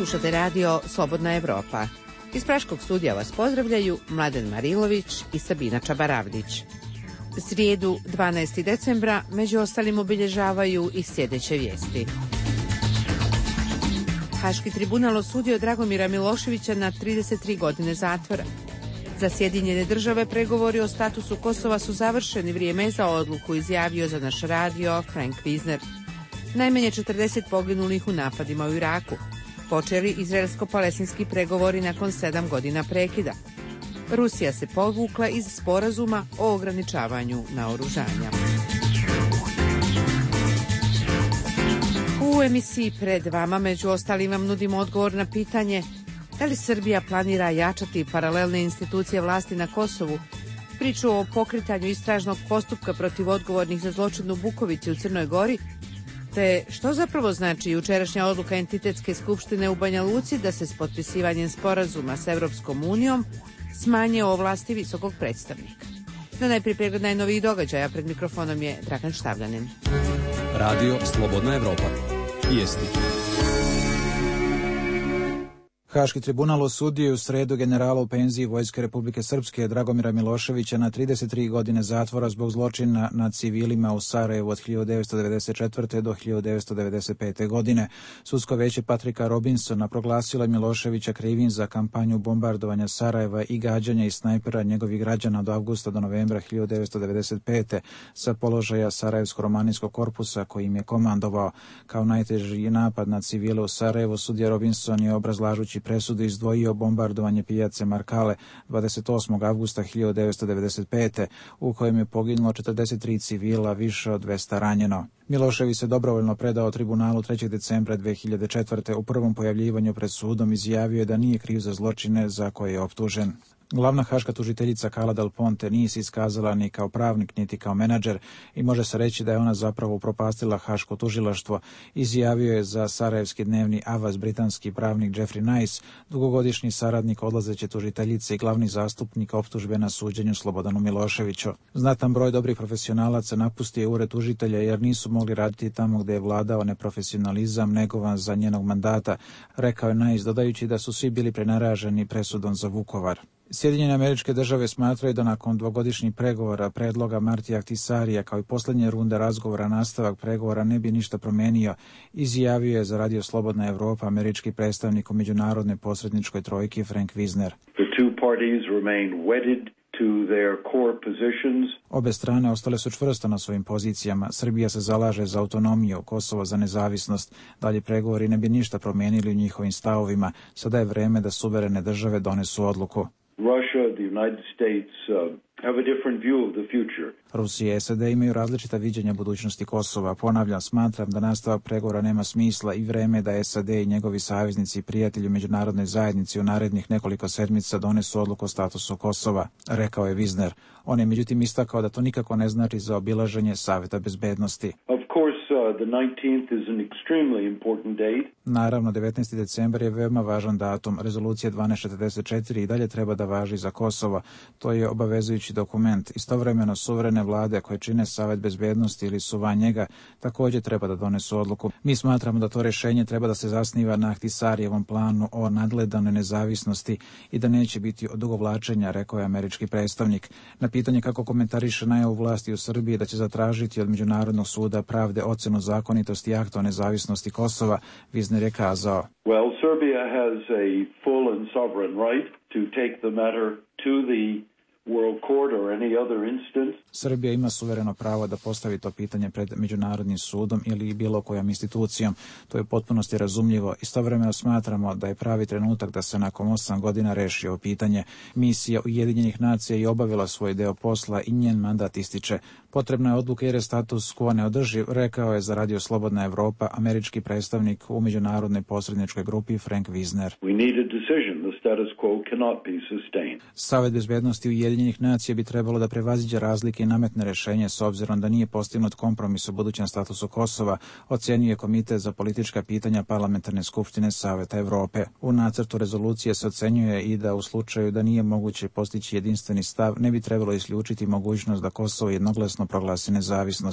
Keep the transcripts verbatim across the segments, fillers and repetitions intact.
Slušate radio Slobodna Evropa. Iz Praškog studija vas pozdravljaju Mladen Marilović i Sabina Čabaravdić. Srijedu dvanaestog decembra među ostalim obilježavaju i sljedeće vijesti. Haški tribunal osudio Dragomira Miloševića na trideset tri godine zatvora. Za Sjedinjene države pregovori o statusu Kosova su završeni, vrijeme za odluku izjavio za naš radio Frank Wisner. Najmanje četrdeset poginulih u napadima u Iraku. Počeli izraelsko-palestinski pregovori nakon sedam godina prekida. Rusija se povukla iz sporazuma o ograničavanju naoružanja. U emisiji Pred vama među ostalim vam nudimo odgovor na pitanje da li Srbija planira jačati paralelne institucije vlasti na Kosovu, priču o pokretanju istražnog postupka protiv odgovornih za zločin u Bukovici u Crnoj Gori, te što zapravo znači jučerašnja odluka Entitetske skupštine u Banja Luci da se s potpisivanjem sporazuma s Evropskom unijom smanje ovlasti visokog predstavnika. No najprije pregled najnovijih događaja, pred mikrofonom je Dragan Štavljanin. Radio Slobodna Evropa. Vijesti. Haški tribunal osudio je u sredu generala u penziji Vojske Republike Srpske Dragomira Miloševića na trideset tri godine zatvora zbog zločina nad civilima u Sarajevu od hiljadu devetsto devedeset četvrte. do hiljadu devetsto devedeset pete. godine. Sudsko veće Patrika Robinsona proglasilo je Miloševića krivim za kampanju bombardovanja Sarajeva i gađanja i snajpera njegovih građana od avgusta do novembra hiljadu devetsto devedeset pete. sa položaja Sarajevsko-romanijskog korpusa kojim je komandovao. Kao najteži napad na civile u Sarajevu sudija Robinson je obrazlažući presudu izdvojio bombardovanje pijace Markale dvadeset osmog avgusta hiljadu devetsto devedeset pete. u kojem je poginulo četrdeset tri civila, više od dvesta ranjeno. Milošević se dobrovoljno predao tribunalu trećeg decembra dve hiljade četvrte. U prvom pojavljivanju pred sudom izjavio je da nije kriv za zločine za koje je optužen. Glavna haška tužiteljica Carla Del Ponte nije se iskazala ni kao pravnik niti kao menadžer i može se reći da je ona zapravo upropastila haško tužilaštvo, izjavio je za Sarajevski dnevni Avaz britanski pravnik Jeffrey Nice, dugogodišnji saradnik odlazeće tužiteljice i glavni zastupnik optužbe na suđenju Slobodanu Miloševiću. Znatan broj dobrih profesionalaca napustio je ured tužitelja jer nisu mogli raditi tamo gdje je vladao neprofesionalizam negovan za njenog mandata, rekao je Nice, dodajući da su svi bili prenaraženi presudom za Vukovar. Sjedinjene Američke Države smatraju da nakon dvogodišnjih pregovora predloga Martija Ahtisarija kao i posljednje runde razgovora nastavak pregovora ne bi ništa promenio, izjavio je za radio Slobodna Evropa američki predstavnik u međunarodnoj posredničkoj trojki Frank Wisner. The two parties remain wedded to their core positions. Obe strane ostale su čvrsto na svojim pozicijama. Srbija se zalaže za autonomiju, Kosovo za nezavisnost. Dalje pregovori ne bi ništa promijenili u njihovim stavovima. Sada je vreme da suverene države donesu odluku. Russia, the United States uh, have a different view of the future. Rusija i S A D imaju različita viđenja budućnosti Kosova. Ponavljam, smatram da nastavak pregovora nema smisla i vreme da S A D i njegovi saveznici i prijatelji u međunarodnoj zajednici u narednih nekoliko sedmica donesu odluku o statusu Kosova, rekao je Wisner. On je međutim istakao da to nikako ne znači za obilaženje Saveta bezbednosti. Of course, uh, the nineteenth is an extremely important date. Naravno, devetnaesti decembar je veoma važan datum. Rezolucija dvanaest četrdeset četiri i dalje treba da važi za Kosovo. To je obavezujući dokument. Istovremeno suverene vlade koje čine Savet bezbednosti ili su van njega također treba da donesu odluku. Mi smatramo da to rješenje treba da se zasniva na Ahtisarijevom planu o nadgledanoj nezavisnosti i da neće biti odugovlačenja, rekao je američki predstavnik. Na pitanje kako komentariše najavu vlasti u Srbiji da će zatražiti od Međunarodnog suda pravde ocenu zakonitosti akta o nezavisnosti Kosova, Wisner je kazao: Well, Serbia has a full and sovereign right to take the matter to the World Court or any other instance. Srbija ima suvereno pravo da postavi to pitanje pred Međunarodnim sudom ili bilo kojom institucijom. To je u potpunosti razumljivo. Istovremeno smatramo da je pravi trenutak da se nakon osam godina reši ovo pitanje. Misija Ujedinjenih nacija je obavila svoj deo posla i njen mandat ističe. Potrebna je odluka jer je status quo neodrživ, rekao je za radio Slobodna Evropa američki predstavnik u međunarodnoj posredničkoj grupi Frank Wisner. We need a decision. The status quo cannot be sustained. Savet bezbednosti Ujedinjenih nacija bi trebalo da prevaziđe razlike i nametne rješenje s obzirom da nije postignut kompromis o budućem statusu Kosova, ocenjuje Komitet za politička pitanja Parlamentarne skupštine Saveta Evrope. U nacrtu rezolucije se ocenjuje i da u slučaju da nije moguće postići jedinstveni stav, ne bi trebalo isključiti mogućnost da Kosovo jednoglasno proglasi nezavisnost.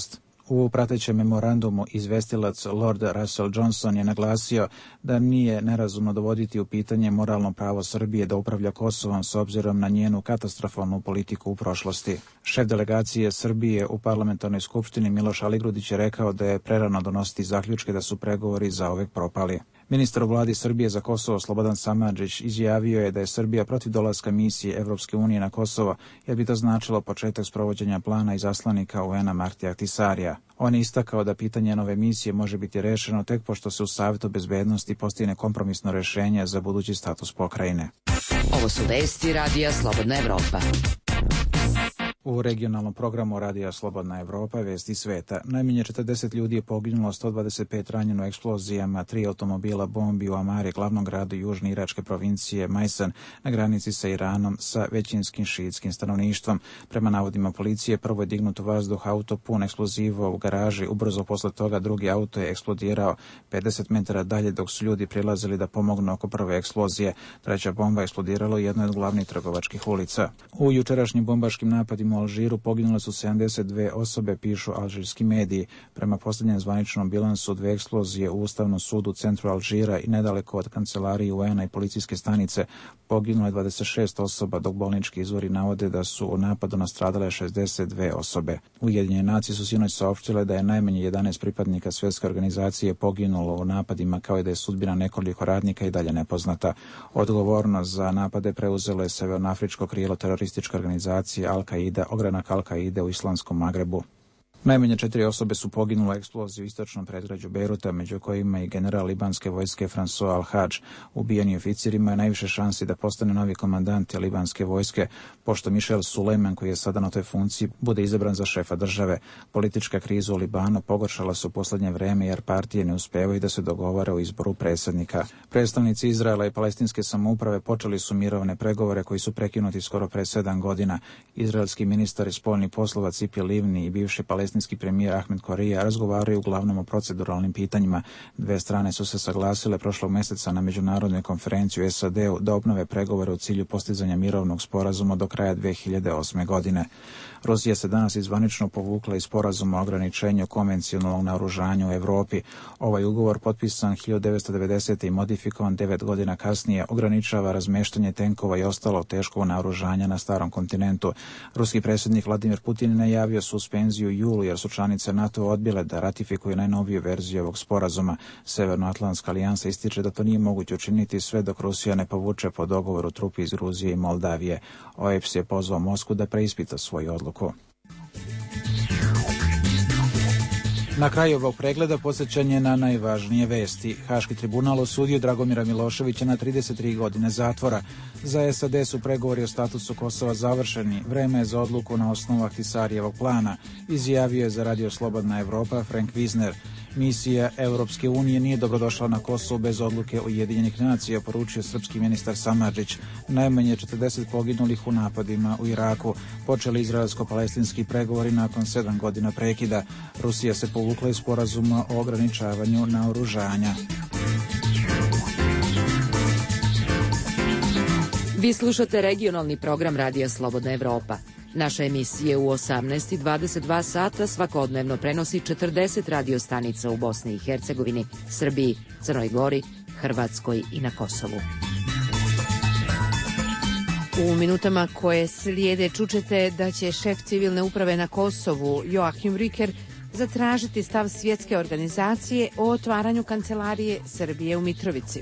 U pratećem memorandumu izvestilac Lord Russell Johnson je naglasio da nije nerazumno dovoditi u pitanje moralno pravo Srbije da upravlja Kosovom s obzirom na njenu katastrofalnu politiku u prošlosti. Šef delegacije Srbije u parlamentarnoj skupštini Miloš Aligrudić je rekao da je prerano donositi zaključke da su pregovori zauvek propali. Ministar u vladi Srbije za Kosovo Slobodan Samardžić izjavio je da je Srbija protiv dolaska misije Evropske unije na Kosovo, jer bi to značilo početak sprovođenja plana izaslanika U N-a Martija Ahtisarija. On je istakao da pitanje nove misije može biti rešeno tek pošto se u Savetu bezbednosti postigne kompromisno rešenje za budući status pokrajine. Ovo su vesti Radija Slobodna Evropa. U regionalnom programu Radija Slobodna Evropa vesti sveta. Najmanje četrdeset ljudi je poginulo, sto dvadeset pet ranjeno eksplozijama, tri automobila bombi u Amari, glavnom gradu južne iračke provincije Majsan, na granici sa Iranom sa većinskim šiitskim stanovništvom. Prema navodima policije, prvo je dignut u vazduh auto pun eksploziva u garaži, ubrzo posle toga drugi auto je eksplodirao pedeset metara dalje dok su ljudi prilazili da pomognu oko prve eksplozije. Treća bomba eksplodirala u jednoj od glavnih trgovačkih ulica. U jučerašnjim bombaškim napadima u Alžiru poginule su sedamdeset dve osobe, pišu alžirski mediji. Prema posljednjem zvaničnom bilansu, dve eksplozije u Ustavnom sudu u centru Alžira i nedaleko od kancelarije U N-a i policijske stanice poginulo je dvadeset šest osoba, dok bolnički izvori navode da su u napadu nastradale šezdeset dve osobe. Ujedinjene nacije su sinoć saopštile da je najmanje jedanaest pripadnika svjetske organizacije poginulo u napadima, kao i da je sudbina nekoliko radnika i dalje nepoznata. Odgovornost za napade preuzelo je severnoafričko krilo terorističke organizacije Al-Qaida, ogranak Al-Qaide u islamskom Magrebu. Najmanje četiri osobe su poginule u eksploziji u istočnom predgrađu Bejruta, među kojima i general libanske vojske François Al-Hadž. Ubijeni oficir ima najviše šansi da postane novi komandant libanske vojske, pošto Michel Suleiman, koji je sada na toj funkciji, bude izabran za šefa države. Politička kriza u Libanu pogoršala se u poslednje vreme jer partije ne uspevaju da se dogovore o izboru predsjednika. Predstavnici Izraela i palestinske samouprave počeli su mirovne pregovore koji su prekinuti skoro pre sedam godina. Izraelski ministar spoljnih poslova Tzipi Livni i bivši palestinski premijer Ahmed Korija razgovaraju uglavnom o proceduralnim pitanjima. Dve strane su se saglasile prošlog meseca na međunarodnoj konferenciji u S A D-u da obnove pregovore u cilju postizanja mirovnog sporazuma do kraja dve hiljade osme. godine. Rusija se danas izvanično povukla iz sporazuma o ograničenju konvencionalnog naoružanja u Evropi. Ovaj ugovor, potpisan hiljadu devetsto devedesete. i modifikovan devet godina kasnije, ograničava razmeštanje tenkova i ostalo teškog naoružanja na starom kontinentu. Ruski predsjednik Vladimir Putin najavio suspenziju u julu jer su članice NATO odbile da ratifikuju najnoviju verziju ovog sporazuma. Severnoatlantska alijansa ističe da to nije moguće učiniti sve dok Rusija ne povuče po dogovoru trupi iz Gruzije i Moldavije. O E P S je pozvao Moskvu da preispita svoju odluku. Na kraju ovog pregleda podsjećanje na najvažnije vesti. Haški tribunal osudio Dragomira Miloševića na trideset tri godine zatvora. Za S A D su pregovori o statusu Kosova završeni. Vreme je za odluku na osnovu Ahtisarijevog plana, izjavio je za Radio Slobodna Evropa Frank Wisner. Misija Europske unije nije dobrodošla na Kosovo bez odluke Ujedinjenih nacija, poručio srpski ministar Samardžić. Najmanje četrdeset poginulih u napadima u Iraku. Počeli izraelsko-palestinski pregovori nakon sedam godina prekida. Rusija se povukla iz sporazuma o ograničavanju naoružanja. Vi slušate regionalni program Radija Slobodna Evropa. Naša emisija u osamnaest i dvadeset dva sata svakodnevno prenosi četrdeset radio stanica u Bosni i Hercegovini, Srbiji, Crnoj Gori, Hrvatskoj i na Kosovu. U minutama koje slijede čućete da će šef civilne uprave na Kosovu, Joachim Riker, zatražiti stav svjetske organizacije o otvaranju kancelarije Srbije u Mitrovici.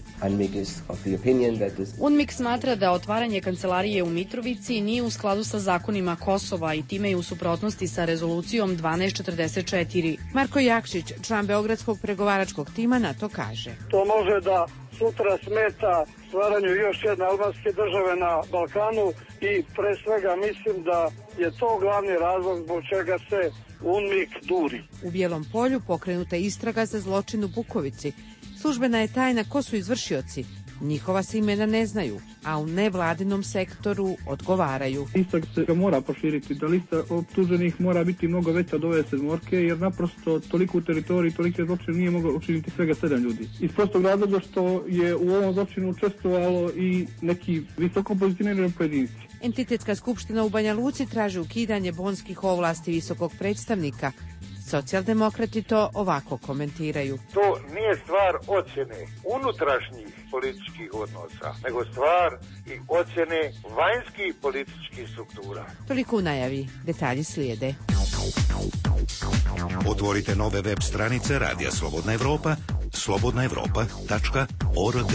UNMIK smatra da otvaranje kancelarije u Mitrovici nije u skladu sa zakonima Kosova i time je u suprotnosti sa rezolucijom dvanaest četrdeset četiri. Marko Jakšić, član Beogradskog pregovaračkog tima, na to kaže. To može da sutra smeta stvaranju još jedne albanske države na Balkanu i pre svega mislim da je to glavni razlog zbog čega se UNMIK duri. U Bijelom Polju pokrenuta je istraga za zločin u Bukovici. Službena je tajna ko su izvršioci. Njihova se imena ne znaju, a u nevladinom sektoru odgovaraju. Istraga se mora proširiti, da lista optuženih mora biti mnogo veća od ove sedmorke, jer naprosto toliko u teritoriji, tolike zločine nije moglo učiniti svega sedam ljudi. Iz prostog razloga što je u ovom zločinu učestvovalo i neki visoko pozicionirani pojedinci. Entitetska skupština u Banja Luci traži ukidanje bonskih ovlasti visokog predstavnika. Socijaldemokrati to ovako komentiraju. To nije stvar ocjene unutrašnjih političkih odnosa, nego stvar i ocjene vanjskih političkih struktura. Toliko u najavi, detalji slijede. Otvorite nove web stranice Radija Slobodna Evropa, slobodna evropa tačka org.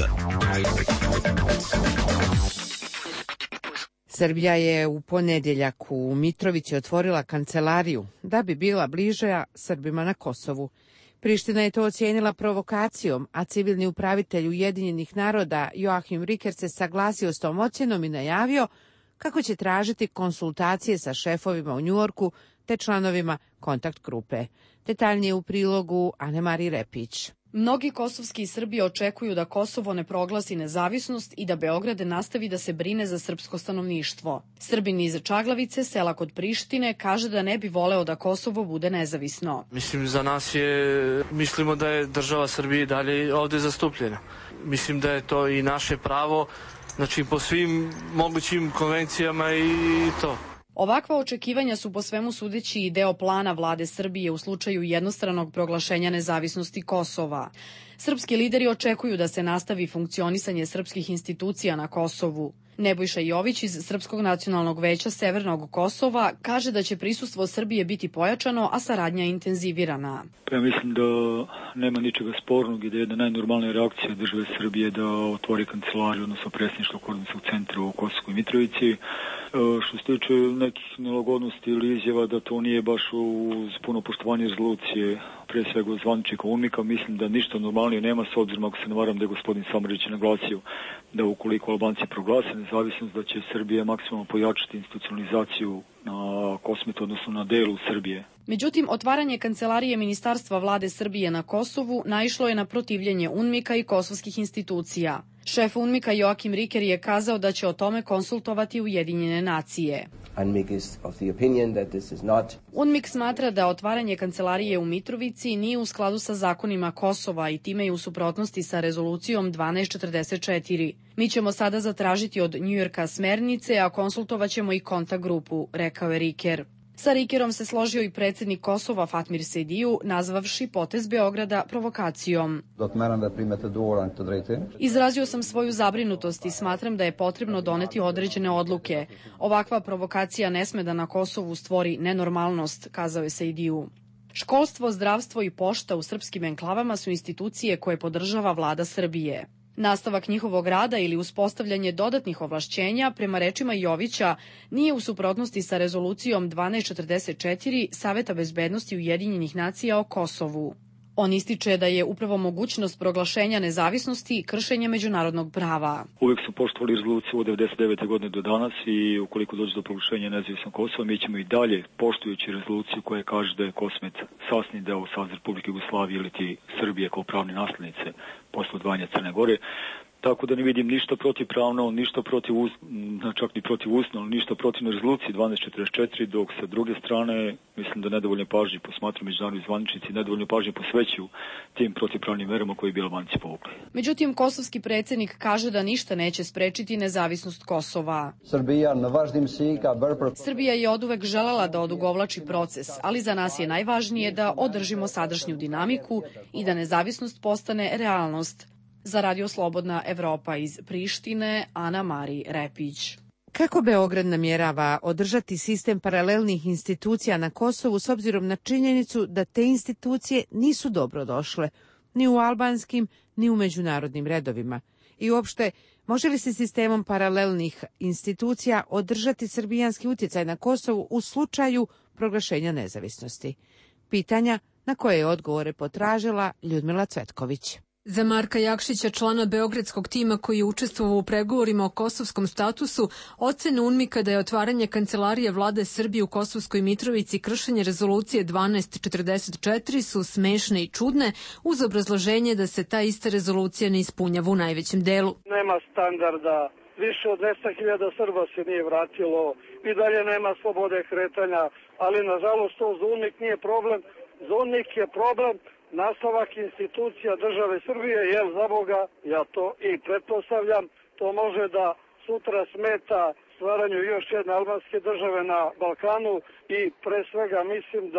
Srbija je u ponedjeljak u Mitrovici otvorila kancelariju da bi bila bliža Srbima na Kosovu. Priština je to ocijenila provokacijom, a civilni upravitelj Ujedinjenih naroda Joachim Riker se saglasio s tom ocjenom i najavio kako će tražiti konsultacije sa šefovima u Njujorku te članovima kontakt grupe. Detaljnije u prilogu Anemari Repić. Mnogi kosovski Srbi očekuju da Kosovo ne proglasi nezavisnost i da Beograd nastavi da se brine za srpsko stanovništvo. Srbin iz Čaglavice, sela kod Prištine, kaže da ne bi voleo da Kosovo bude nezavisno. Mislim, za nas je, mislimo da je država Srbije dalje ovde zastupljena. Mislim da je to i naše pravo, znači po svim mogućim konvencijama i to. Ovakva očekivanja su po svemu sudeći i deo plana vlade Srbije u slučaju jednostranog proglašenja nezavisnosti Kosova. Srpski lideri očekuju da se nastavi funkcionisanje srpskih institucija na Kosovu. Nebojša Jović iz Srpskog nacionalnog veća Severnog Kosova kaže da će prisustvo Srbije biti pojačano, a saradnja intenzivirana. Ja mislim da nema ničega spornog i da je jedna najnormalnija reakcija države Srbije da otvori kancelariju, odnosno predsjedništvo koordinacionog centra u Kosovskoj Mitrovici. Što se tiče nekih nelagodnosti ili izjava da to nije baš uz puno poštovanje rezolucije, pre svega zvaničnika UNMIK-a, mislim da ništa normalnije nema, s obzirom, ako se ne varam, da je gospodin Samardžić naglasio da ukoliko Albanci proglase nezavisnost, da će Srbija maksimalno pojačati institucionalizaciju na Kosmetu, odnosno na delu Srbije. Međutim, otvaranje kancelarije Ministarstva vlade Srbije na Kosovu naišlo je na protivljenje UNMIK-a i kosovskih institucija. Šef UNMIK-a Joachim Riker je kazao da će o tome konsultovati Ujedinjene nacije. UNMIK smatra da otvaranje kancelarije u Mitrovici nije u skladu sa zakonima Kosova i time je u suprotnosti sa rezolucijom dvanaest četrdeset četiri. Mi ćemo sada zatražiti od Njujorka smernice, a konsultovaćemo i kontakt grupu, rekao je Riker. Sa Rikerom se složio i predsjednik Kosova Fatmir Sejdiju, nazvavši potez Beograda provokacijom. Izrazio sam svoju zabrinutost i smatram da je potrebno doneti određene odluke. Ovakva provokacija ne sme da na Kosovu stvori nenormalnost, kazao je Sejdiju. Školstvo, zdravstvo i pošta u srpskim enklavama su institucije koje podržava vlada Srbije. Nastavak njihovog rada ili uspostavljanje dodatnih ovlašćenja, prema rečima Jovića, nije u suprotnosti sa rezolucijom dvanaest četrdeset četiri Saveta bezbednosti Ujedinjenih nacija o Kosovu. On ističe da je upravo mogućnost proglašenja nezavisnosti kršenje međunarodnog prava. Uvijek su poštovali rezoluciju od devedeset devete godine do danas i ukoliko dođe do proglašenja nezavisnog Kosova, mi ćemo i dalje, poštujući rezoluciju koja kaže da je Kosmet sasni deo Savezne Republike Jugoslavije ili ti Srbije kao pravne naslednice posle odvajanja Crne Gore, tako da ne vidim ništa protivpravno, ništa protiv, čak ni protiv usno, ništa protiv rezolucije dvanaest četrdeset četiri, dok sa druge strane mislim da nedovoljne pažnje posmatruju međunarodni zvaničnici, nedovoljne pažnje posvećuju tim protivpravnim merama koje bi Albanci povukli. Međutim, kosovski predsjednik kaže da ništa neće sprečiti nezavisnost Kosova. Srbija je oduvek želela da odugovlači proces, ali za nas je najvažnije da održimo sadašnju dinamiku i da nezavisnost postane realnost. Za Radio Slobodna Evropa iz Prištine, Ana Mari Repić. Kako Beograd namjerava održati sistem paralelnih institucija na Kosovu s obzirom na činjenicu da te institucije nisu dobro došle, ni u albanskim, ni u međunarodnim redovima? I uopšte, može li se sistemom paralelnih institucija održati srbijanski utjecaj na Kosovu u slučaju proglašenja nezavisnosti? Pitanja na koje je odgovore potražila Ljudmila Cvetković. Za Marka Jakšića, člana beogradskog tima koji je učestvovao u pregovorima o kosovskom statusu, ocene UNMIK-a da je otvaranje kancelarije vlade Srbije u Kosovskoj Mitrovici kršenje rezolucije dvanaest četrdeset četiri su smešne i čudne, uz obrazloženje da se ta ista rezolucija ne ispunjava u najvećem delu. Nema standarda, više od dvesta hiljada Srba se nije vratilo, i dalje nema slobode kretanja, ali nažalost to za UNMIK nije problem, za UNMIK je problem nastavak institucija države Srbije, jer za Boga, ja to i pretpostavljam, to može da sutra smeta stvaranju još jedne albanske države na Balkanu i pre svega mislim da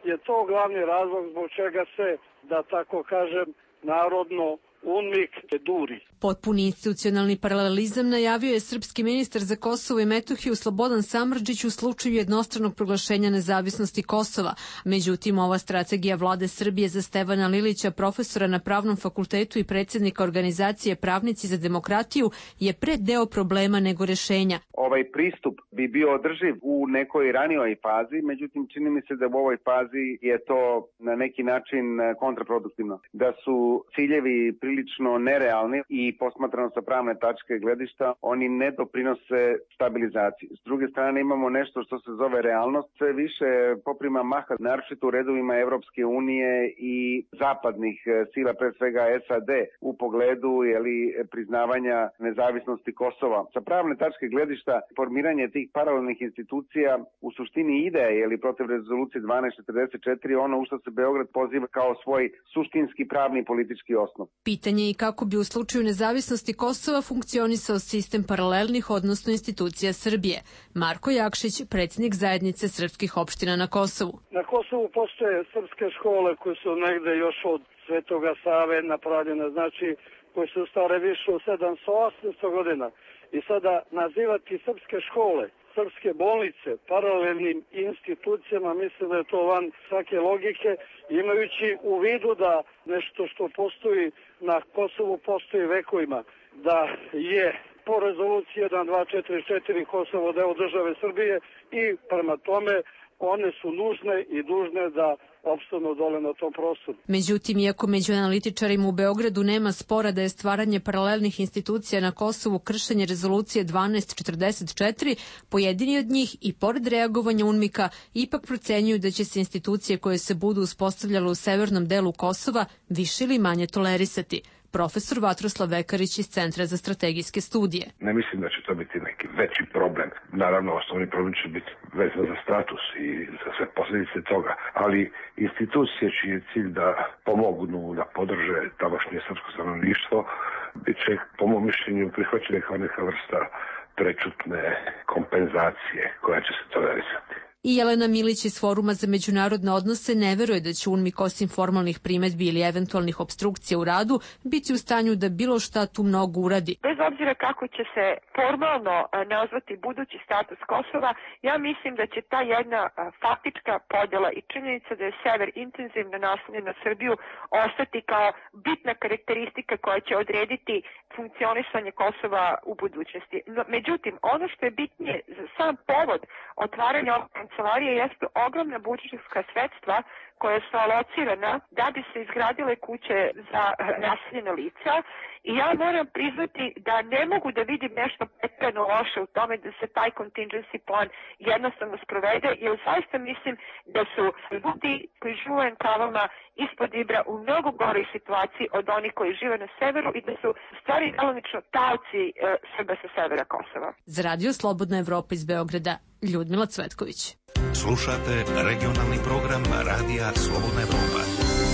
je to glavni razlog zbog čega se, da tako kažem, narodno UNMIK duri. Potpuni institucionalni paralelizam najavio je srpski ministar za Kosovo i Metohiju Slobodan Samardžić u slučaju jednostranog proglašenja nezavisnosti Kosova. Međutim, ova strategija vlade Srbije za Stevana Lilića, profesora na Pravnom fakultetu i predsjednika organizacije Pravnici za demokratiju, je pre deo problema nego rešenja. Ovaj pristup bi bio održiv u nekoj ranijoj fazi, međutim čini mi se da u ovoj fazi je to na neki način kontraproduktivno. Da su ciljevi prilično nerealni i posmatrano sa pravne tačke gledišta, oni ne doprinose stabilizaciji. S druge strane imamo nešto što se zove realnost, sve više poprima maha, naročito u redovima Evropske unije i zapadnih sila, pre svega S A D, u pogledu jeli, priznavanja nezavisnosti Kosova. Sa pravne tačke gledišta, formiranje tih paralelnih institucija u suštini ide jeli, protiv rezolucije dvanaest četrdeset četiri, ono u što se Beograd poziva kao svoj suštinski pravni politički osnov. Pitanje je kako bi u slučaju nezavisnosti Kosova funkcionisao sistem paralelnih, odnosno institucija Srbije. Marko Jakšić, predsjednik zajednice srpskih opština na Kosovu. Na Kosovu postoje srpske škole koje su negde još od Svetoga Save napravljene, znači koje su stare više od sedamsto osamsto godina. I sada nazivati srpske škole, srpske bolnice paralelnim institucijama, mislim da je to van svake logike, imajući u vidu da nešto što postoji na Kosovu postoji vekovima, da je po rezoluciji jedan dva četiri četiri Kosovo deo države Srbije i prema tome one su nužne i dužne da opstanu dole na tom prostoru. Međutim, iako među analitičarima u Beogradu nema spora da je stvaranje paralelnih institucija na Kosovu kršenje rezolucije dvanaest četrdeset četiri, pojedini od njih i pored reagovanja UNMIK-a ipak procenjuju da će se institucije koje se budu uspostavljale u severnom delu Kosova više ili manje tolerisati. Profesor Vatroslav Vekarić iz Centra za strategijske studije. Ne mislim da će to biti neki veći problem. Naravno, osnovni problem će biti vezan za status i za sve posljedice toga, ali institucije čiji je cilj da pomognu, da podrže tamošnje srpsko stanovništvo, bit će, po mom mišljenju, prihvaćene kao neka vrsta prečutne kompenzacije koja će se tolerisati. I Jelena Milić iz Foruma za međunarodne odnose ne veruje da će UNMIK osim formalnih primetbi ili eventualnih obstrukcija u radu biti u stanju da bilo šta tu mnogo uradi. Bez obzira kako će se formalno nazvati budući status Kosova, ja mislim da će ta jedna faktička podjela i činjenica da je sever intenzivno naslonjen na Srbiju ostati kao bitna karakteristika koja će odrediti funkcionisanje Kosova u budućnosti. No, međutim, ono što je bitnije za sam povod otvaranja ovog kancelarije jeste ogromna budžetska sredstva koja su alocirana da bi se izgradile kuće za naseljena lica i ja moram priznati da ne mogu da vidim nešto pretjerano loše u tome da se taj contingency plan jednostavno sprovede, jer zaista mislim da su ljudi koji žive u enklavama ispod Ibra u mnogo goroj situaciji od onih koji žive na severu i da su stvari djelomično taoci e, Srba sa severa Kosova. Za Radio Slobodna Evropa iz Beograda, Ljudmila Cvetković. Slušate regionalni program Radija Slobodna Evropa.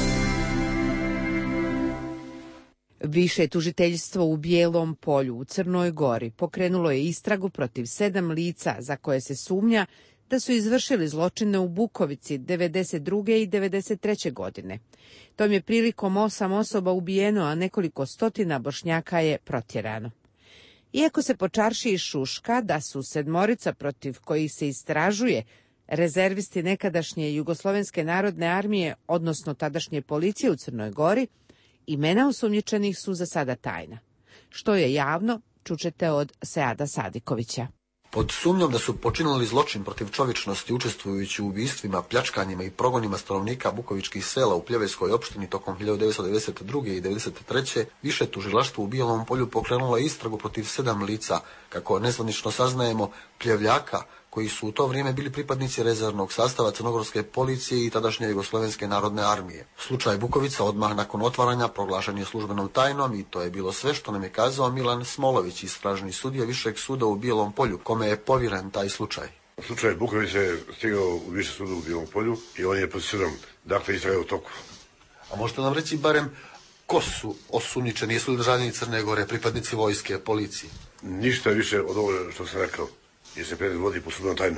Više tužiteljstvo u Bijelom Polju u Crnoj Gori pokrenulo je istragu protiv sedam lica za koje se sumnja da su izvršili zločine u Bukovici devedeset druge i devedeset treće godine. Tom je prilikom osam osoba ubijeno, a nekoliko stotina Bošnjaka je protjerano. Iako se po čaršiji šuška da su sedmorica protiv kojih se istražuje rezervisti nekadašnje Jugoslovenske narodne armije, odnosno tadašnje policije u Crnoj Gori, imena osumnjičenih su za sada tajna. Što je javno, čućete od Seada Sadikovića. Pod sumnjom da su počinili zločin protiv čovječnosti učestvujući u ubistvima, pljačkanjima i progonima stanovnika bukovičkih sela u Pljevejskoj opštini tokom hiljadu devetsto devedeset druge i devedeset treće više tužilaštvo u Bijelom Polju pokrenulo istragu protiv sedam lica, kako nezvanično saznajemo, Pljevljaka, koji su u to vrijeme bili pripadnici rezervnog sastava crnogorske policije i tadašnje Jugoslovenske narodne armije. Slučaj Bukovica odmah nakon otvaranja proglašen je službenom tajnom i to je bilo sve što nam je kazao Milan Smolović, istražni sudija Višeg suda u Bijelom Polju, kome je povjeren taj slučaj. Slučaj Bukovica je stigao u Viši sud u Bijelom Polju i on je procesuiran, dakle istraga u toku. A možete nam reći barem ko su osumnjičeni, jesu li državljani Crne Gore, pripadnici vojske, policije? Ništa više od ovoga što sam rekao, jer se predmet vodi po sudbenom tajnom.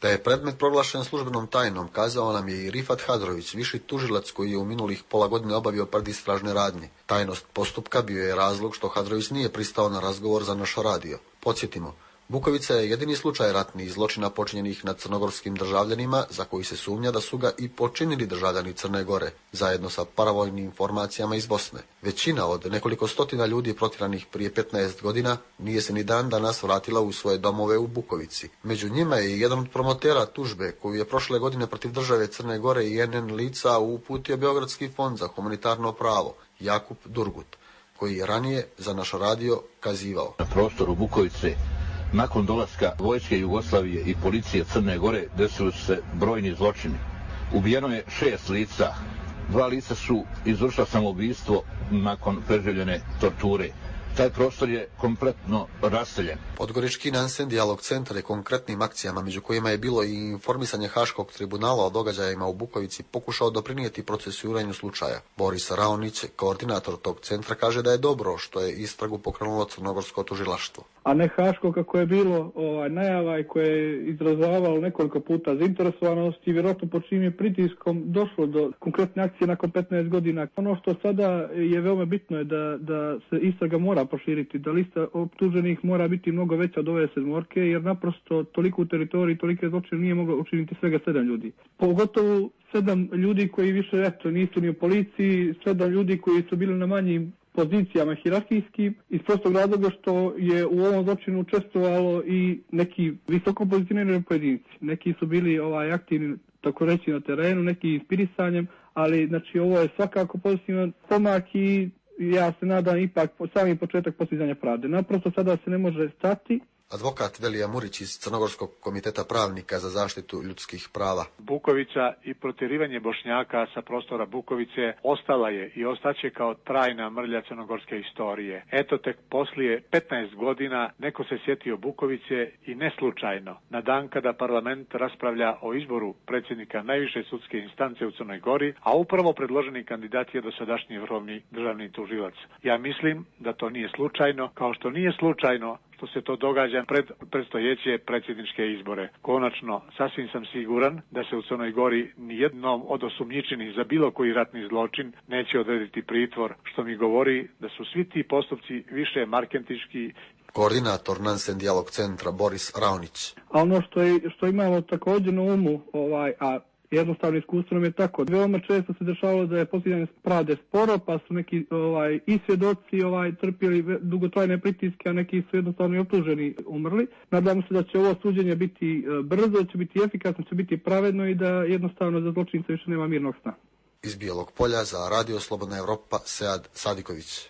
Da je predmet proglašen službenom tajnom kazao nam je i Rifat Hadrović, viši tužilac koji je u minulih pola godine obavio predistražne radnje. Tajnost postupka bio je razlog što Hadrović nije pristao na razgovor za naš radio. Podsjetimo, Bukovica je jedini slučaj ratnih zločina počinjenih nad crnogorskim državljanima za koji se sumnja da su ga i počinili državljani Crne Gore, zajedno sa paravojnim formacijama iz Bosne. Većina od nekoliko stotina ljudi protjeranih prije petnaest godina nije se ni dan danas vratila u svoje domove u Bukovici. Među njima je jedan od promotera tužbe koju je prošle godine protiv države Crne Gore i N N lica uputio Beogradski fond za humanitarno pravo, Jakub Durgut, koji je ranije za naš radio kazivao. Na prostoru Bukovice nakon dolaska vojske Jugoslavije i policije Crne Gore desili su se brojni zločini. Ubijeno je šest lica. Dva lica su izvršila samoubistvo nakon preživljene torture. Taj prostor je kompletno raseljen. Podgorički Nansen dijalog centar je konkretnim akcijama, među kojima je bilo i informisanje Haškog tribunala o događajima u Bukovici, pokušao doprinijeti procesuiranju slučaja. Boris Raonić, koordinator tog centra, kaže da je dobro što je istragu pokrenulo crnogorsko tužilaštvo. A ne Haško kako je bilo ovaj, najava i koje je izrazavalo nekoliko puta zainteresovanost i vjerojatno po čim je pritiskom došlo do konkretne akcije nakon petnaest godina. Ono što sada je veoma bitno je da, da se istraga mora proširiti, da lista optuženih mora biti mnogo veća od ove sedmorke, jer naprosto toliko u teritoriji, tolike zločine nije moglo učiniti svega sedam ljudi. Pogotovo sedam ljudi koji više eto, nisu ni u policiji, sedam ljudi koji su bili na manjim pozicijama hijerarhijski, iz prostog razloga što je u ovom zločinu učestvovalo i neki visoko pozicionirani pojedinci. Neki su bili ovaj aktivni, tako reći, na terenu, neki inspirisanjem, ali znači ovo je svakako pozitivan pomak i ja se nadam ipak sami početak postizanja pravde. Naprosto sada se ne može stati. Advokat Velija Murić iz Crnogorskog komiteta pravnika za zaštitu ljudskih prava. Bukovica i protjerivanje Bošnjaka sa prostora Bukovice ostala je i ostaće kao trajna mrlja crnogorske istorije. Eto tek poslije petnaest godina neko se sjetio Bukovice i ne slučajno. Na dan kada parlament raspravlja o izboru predsjednika najviše sudske instance u Crnoj Gori, a upravo predloženi kandidat je dosadašnji vrhovni državni tužilac. Ja mislim da to nije slučajno, kao što nije slučajno što se to događa pred predstojeće predsjedničke izbore. Konačno, sasvim sam siguran da se u Crnoj Gori nijednom od osumnjičenih za bilo koji ratni zločin neće odrediti pritvor, što mi govori da su svi ti postupci više marketinški. Koordinator Nansen dijalog centra Boris Raonić. A ono što, je, što imamo također na umu, ovaj, a jednostavno iskustvo nam je tako. Veoma često se dešavalo da je postizanje pravde sporo, pa su neki ovaj, i svjedoci ovaj, trpjeli dugotrajne pritiske, a neki su jednostavno i optuženi umrli. Nadamo se da će ovo suđenje biti brzo, da će biti efikasno, će biti pravedno i da jednostavno za zločince više nema mirnog sna. Iz Bijelog Polja za Radio Slobodna Evropa, Sead Sadiković.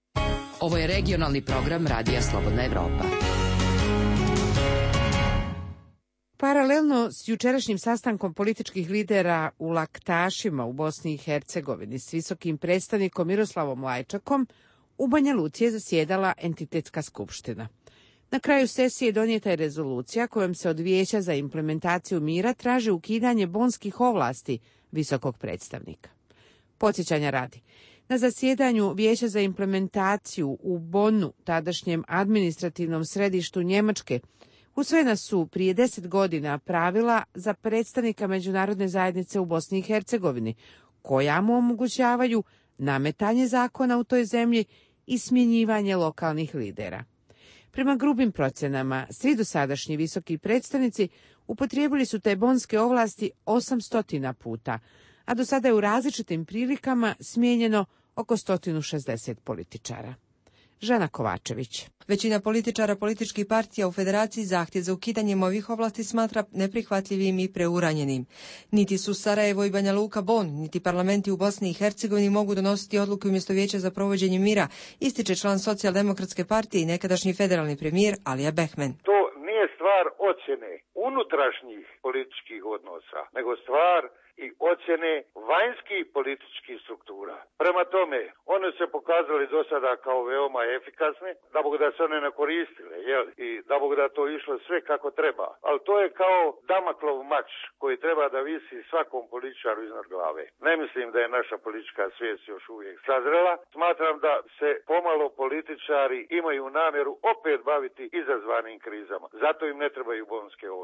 Ovo je regionalni program Radija Slobodna Evropa. Paralelno s jučerašnjim sastankom političkih lidera u Laktašima u Bosni i Hercegovini s visokim predstavnikom Miroslavom Lajčakom, u Banja Luci je zasjedala entitetska skupština. Na kraju sesije donijeta je rezolucija kojom se od Vijeća za implementaciju mira traži ukidanje bonskih ovlasti visokog predstavnika. Podsjećanja radi. Na zasjedanju Vijeća za implementaciju u Bonnu, tadašnjem administrativnom središtu Njemačke, usvojena su prije deset godina pravila za predstavnika međunarodne zajednice u Bosni i Hercegovini, koja mu omogućavaju nametanje zakona u toj zemlji i smjenjivanje lokalnih lidera. Prema grubim procenama, svi dosadašnji visoki predstavnici upotrijebili su te bonske ovlasti osamsto puta, a do sada je u različitim prilikama smijenjeno oko sto šezdeset političara. Žana Kovačević. Većina političara političkih partija u Federaciji zahtjev za ukidanjem ovih ovlasti smatra neprihvatljivim i preuranjenim. Niti su Sarajevo i Banja Luka Bon, niti parlamenti u Bosni i Hercegovini mogu donositi odluke umjesto Vijeća za provođenje mira, ističe član Socijaldemokratske partije i nekadašnji federalni premijer Alija Behmen. To nije stvar ocjene unutrašnjih političkih odnosa, nego stvar i ocjene vanjskih političkih struktura. Prema tome, one se pokazali do sada kao veoma efikasne, da Bog da se one ne koristile, jel? I da Bog da to išlo sve kako treba. Ali to je kao Damaklov mač koji treba da visi svakom političaru iznad glave. Ne mislim da je naša politička svijest još uvijek sazrela. Smatram da se pomalo političari imaju namjeru opet baviti izazvanim krizama. Zato im ne trebaju bonske ovlasti.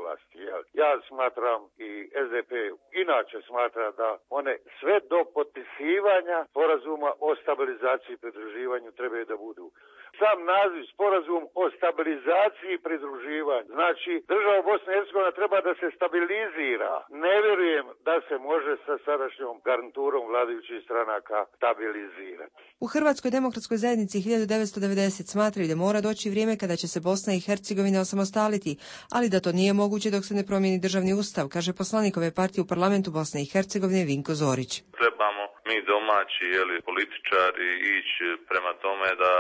ovlasti. Ja smatram i S D P inače smatra da one sve do potpisivanja sporazuma o stabilizaciji i pridruživanju trebaju da budu. Sam naziv sporazum o stabilizaciji i pridruživanju. Znači, država Bosne i Hercegovina treba da se stabilizira. Ne vjerujem da se može sa sadašnjom garniturom vladajućih stranaka stabilizirati. U Hrvatskoj demokratskoj zajednici hiljadu devetsto devedeset smatraju da mora doći vrijeme kada će se Bosna i Hercegovina osamostaliti, ali da to nije moguće dok se ne promijeni državni ustav, kaže poslanik ove partije u parlamentu Bosne i Hercegovine Vinko Zorić. Trebamo mi domaći jeli, političari ići prema tome da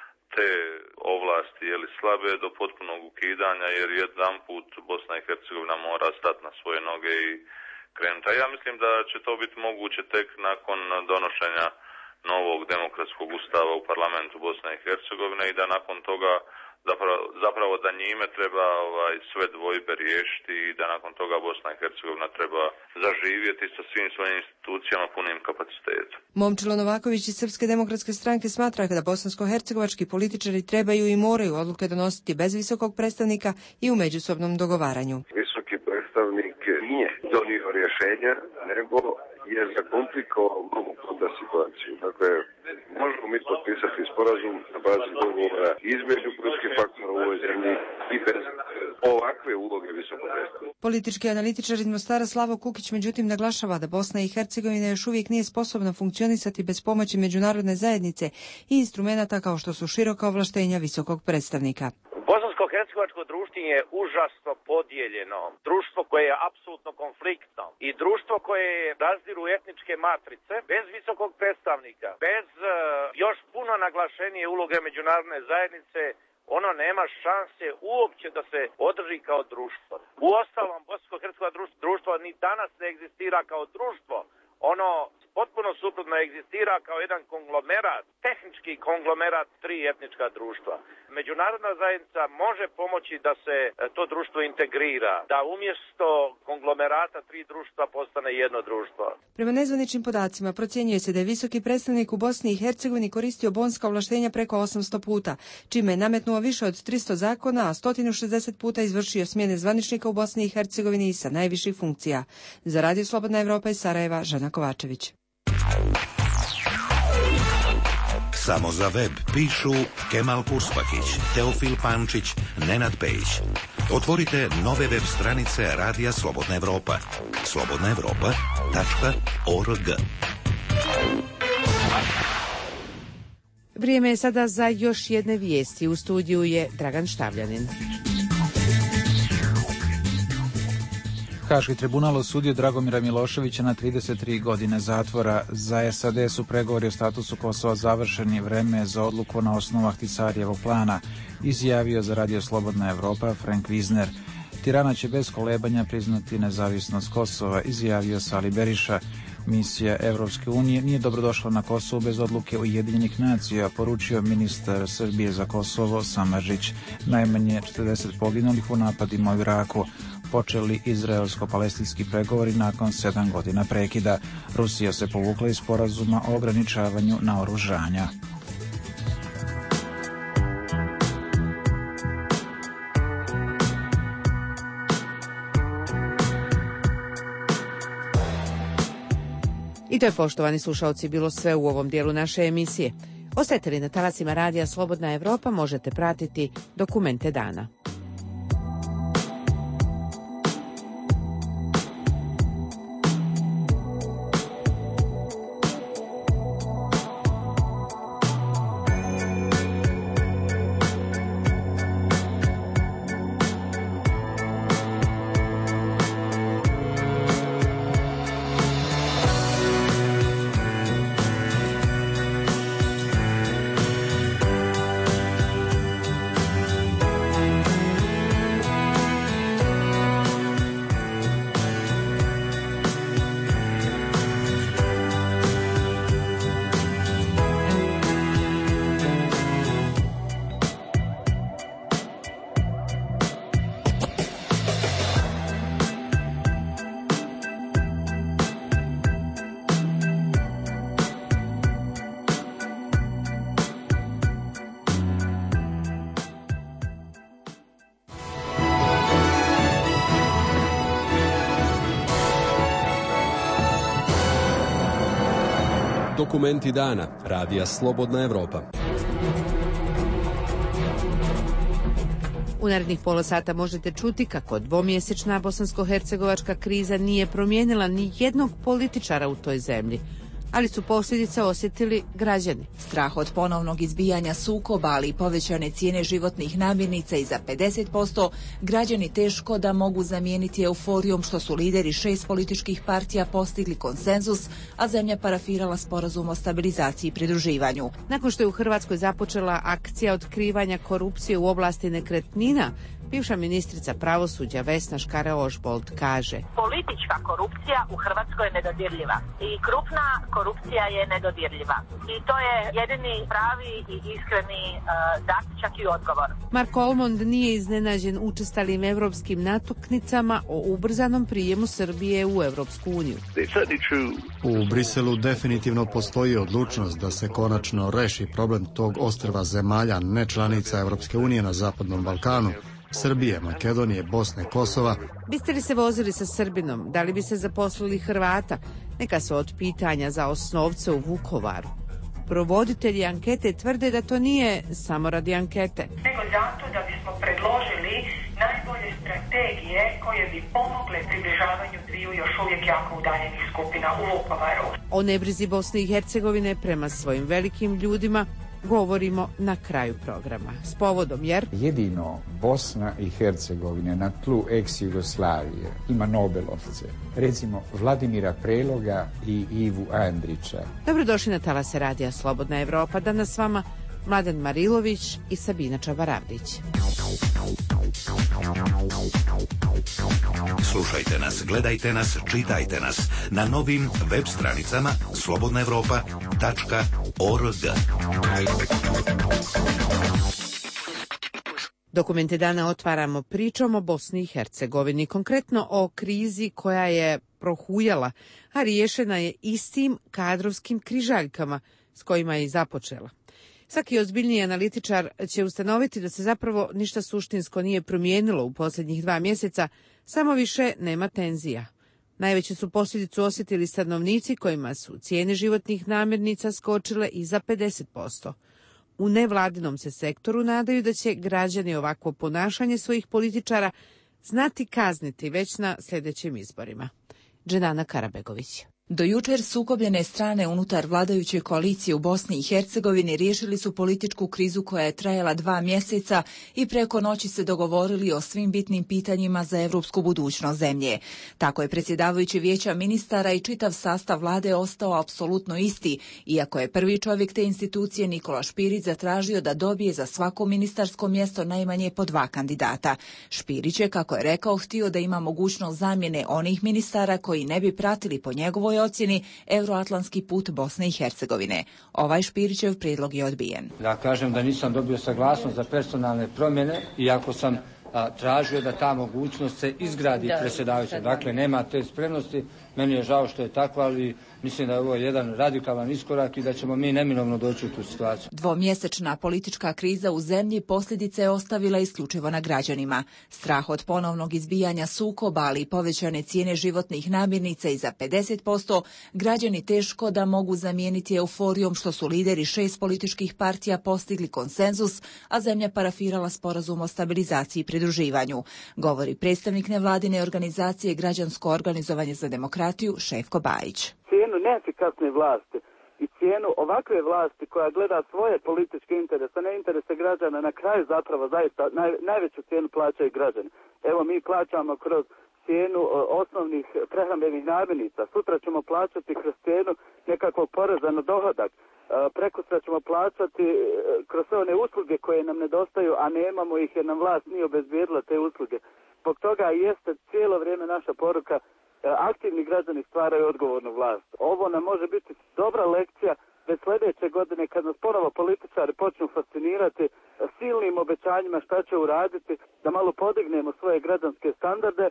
te ovlasti jeli, slabe do potpunog ukidanja, jer jedan put Bosna i Hercegovina mora stati na svoje noge i krenuti. A ja mislim da će to biti moguće tek nakon donošenja novog demokratskog ustava u parlamentu Bosne i Hercegovine i da nakon toga zapravo, zapravo da njime treba ovaj, sve dvojbe riješiti i da nakon toga Bosna i Hercegovina treba zaživjeti sa svim svojim institucijama punim kapacitetom. Momčilo Novaković iz Srpske demokratske stranke smatra da bosansko-hercegovački političari trebaju i moraju odluke donositi bez visokog predstavnika i u međusobnom dogovaranju. Visoki predstavnik nije donio rješenja, nego je zakomplikovao mnogo puta situaciju. Dakle, možemo mi potpisati sporazum na bazi dogovora između političkih faktora u ovoj zemlji i bez ovakve uloge visokog predstavnika. Politički analitičar iz Mostara Slavo Kukić međutim naglašava da Bosna i Hercegovina još uvijek nije sposobna funkcionisati bez pomoći međunarodne zajednice i instrumenata kao što su široka ovlaštenja visokog predstavnika. Bosansko-hercegovačko društvo je užasno podijeljeno, društvo koje je apsolutno konfliktno i društvo koje razdiru etničke matrice bez visokog predstavnika, bez uh, još puno naglašenije uloge međunarodne zajednice, ono nema šanse uopće da se održi kao društvo. Uostalom, bosansko-hercegovačko društvo ni danas ne egzistira kao društvo, ono potpuno suprotno egzistira kao jedan konglomerat, tehnički konglomerat tri etnička društva. Međunarodna zajednica može pomoći da se to društvo integrira, da umjesto konglomerata tri društva postane jedno društvo. Prema nezvaničnim podacima procjenjuje se da je visoki predstavnik u Bosni i Hercegovini koristio bonska ovlaštenja preko osamsto puta, čime je nametnuo više od tristo zakona, a sto šezdeset puta izvršio smjene zvaničnika u Bosni i Hercegovini i sa najviših funkcija. Za Radio Slobodna Evropa iz Sarajeva, Žana Kovačević. Samo za web pišu Kemal Kuspakić, Teofil Pančić, Nenad Pejić. Otvorite nove web stranice Radija Slobodna Evropa. slobodna evropa tačka org. Vrijeme je sada za još jedne vijesti. U studiju je Dragan Štavljanin. Haški tribunal osudio Dragomira Miloševića na trideset tri godine zatvora. Za S A D su pregovori o statusu Kosova završeni, vreme za odluku na osnovu Ahtisarijevog plana, izjavio za Radio Slobodna Evropa Frank Wiesner. Tirana će bez kolebanja priznati nezavisnost Kosova, izjavio Sali Beriša. Misija Evropske unije nije dobrodošla na Kosovo bez odluke Ujedinjenih nacija, poručio ministar Srbije za Kosovo Samardžić. Najmanje četrdeset poginulih u napadima u Iraku. Počeli izraelsko-palestinski pregovori nakon sedam godina prekida. Rusija se povukla iz sporazuma o ograničavanju naoružanja. I to je, poštovani slušalci, bilo sve u ovom dijelu naše emisije. Ostajete li na talasima Radija Slobodna Evropa, možete pratiti Dokumente dana. Dokumenti dana, radija Slobodna Evropa. U narednih pola sata možete čuti kako dvomjesečna bosansko-hercegovačka kriza nije promijenila ni jednog političara u toj zemlji, ali su posljedice osjetili građani. Strah od ponovnog izbijanja sukoba, ali i povećane cijene životnih namirnica i za pedeset posto, građani teško da mogu zamijeniti euforijom što su lideri šest političkih partija postigli konsenzus, a zemlja parafirala sporazum o stabilizaciji i pridruživanju. Nakon što je u Hrvatskoj započela akcija otkrivanja korupcije u oblasti nekretnina, bivša ministrica pravosuđa Vesna Škare-Ožbolt kaže: Politička korupcija u Hrvatskoj je nedodirljiva i krupna korupcija je nedodirljiva. I to je jedini pravi i iskreni uh, zaključak i odgovor. Mark Olmond nije iznenađen učestalim evropskim natuknicama o ubrzanom prijemu Srbije u Evropsku uniju. U Briselu definitivno postoji odlučnost da se konačno reši problem tog ostrva zemalja nečlanica Evropske unije na Zapadnom Balkanu, Srbije, Makedonije, Bosne, Kosova. Biste li se vozili sa Srbinom? Da li bi se zaposlili Hrvata? Neka su od pitanja za osnovce u Vukovaru. Provoditelji ankete tvrde da to nije samo radi ankete, nego zato da bismo predložili najbolje strategije koje bi pomogle približavanju dviju još uvijek jako udaljenih skupina u Vukovaru. O nebrizi Bosne i Hercegovine prema svojim velikim ljudima govorimo na kraju programa. S povodom jer jedino Bosna i Hercegovina na tlu ex-Jugoslavije ima Nobelovce. Recimo Vladimira Preloga i Ivu Andrića. Dobrodošli na talase radija Slobodna Evropa. Danas s vama Mladen Marilović i Sabina Čabaravdić. Slušajte nas, gledajte nas, čitajte nas na novim web stranicama slobodna evropa tačka org. Dokumente dana otvaramo pričom o Bosni i Hercegovini, konkretno o krizi koja je prohujala, a riješena je istim kadrovskim križaljkama s kojima je i započela. Svaki ozbiljniji analitičar će ustanoviti da se zapravo ništa suštinsko nije promijenilo u posljednjih dva mjeseca, samo više nema tenzija. Najveće su posljedicu osjetili stanovnici kojima su cijene životnih namirnica skočile i za pedeset posto. U nevladinom se sektoru nadaju da će građani ovakvo ponašanje svojih političara znati kazniti već na sljedećim izborima. Dženana Karabegović. Do jučer sukobljene strane unutar vladajuće koalicije u Bosni i Hercegovini riješili su političku krizu koja je trajala dva mjeseca i preko noći se dogovorili o svim bitnim pitanjima za evropsku budućnost zemlje. Tako je predsjedavajući vijeća ministara i čitav sastav vlade ostao apsolutno isti, iako je prvi čovjek te institucije Nikola Špirić zatražio da dobije za svako ministarsko mjesto najmanje po dva kandidata. Špirić je, kako je rekao, htio da ima mogućnost zamjene onih ministara koji ne bi pratili po njegovoj ocjeni euroatlantski put Bosne i Hercegovine. Ovaj Špirićev prijedlog je odbijen. Ja kažem da nisam dobio saglasnost za personalne promjene, iako sam a, tražio da ta mogućnost se izgradi predsjedavajućem. Dakle, nema te spremnosti. Meni je žao što je tako, ali mislim da je ovo jedan radikalan iskorak i da ćemo mi neminovno doći u tu situaciju. Dvomjesečna politička kriza u zemlji posljedice je ostavila isključivo na građanima. Strah od ponovnog izbijanja sukoba, ali i povećane cijene životnih namirnica i za pedeset posto, građani teško da mogu zamijeniti euforijom što su lideri šest političkih partija postigli konsenzus, a zemlja parafirala sporazum o stabilizaciji i pridruživanju, govori predstavnik nevladine organizacije Građansko organizovanje za demokratiju Šefko Bajić. Cijenu neefikasne vlasti i cijenu ovakve vlasti koja gleda svoje političke interese, ne interese građana, na kraju zapravo zaista naj, najveću cijenu plaćaju građani. Evo mi plaćamo kroz cijenu o, osnovnih prehrambenih namirnica, sutra ćemo plaćati kroz cijenu nekakvog poreza na dohodak, e, prekosutra ćemo plaćati e, kroz sve one usluge koje nam nedostaju, a nemamo ih jer nam vlast nije obezbijedila te usluge. Zbog toga jeste cijelo vrijeme naša poruka: aktivni građani stvaraju odgovornu vlast. Ovo nam može biti dobra lekcija već sljedeće godine kad nas ponovo političari počnu fascinirati silnim obećanjima šta će uraditi, da malo podignemo svoje građanske standarde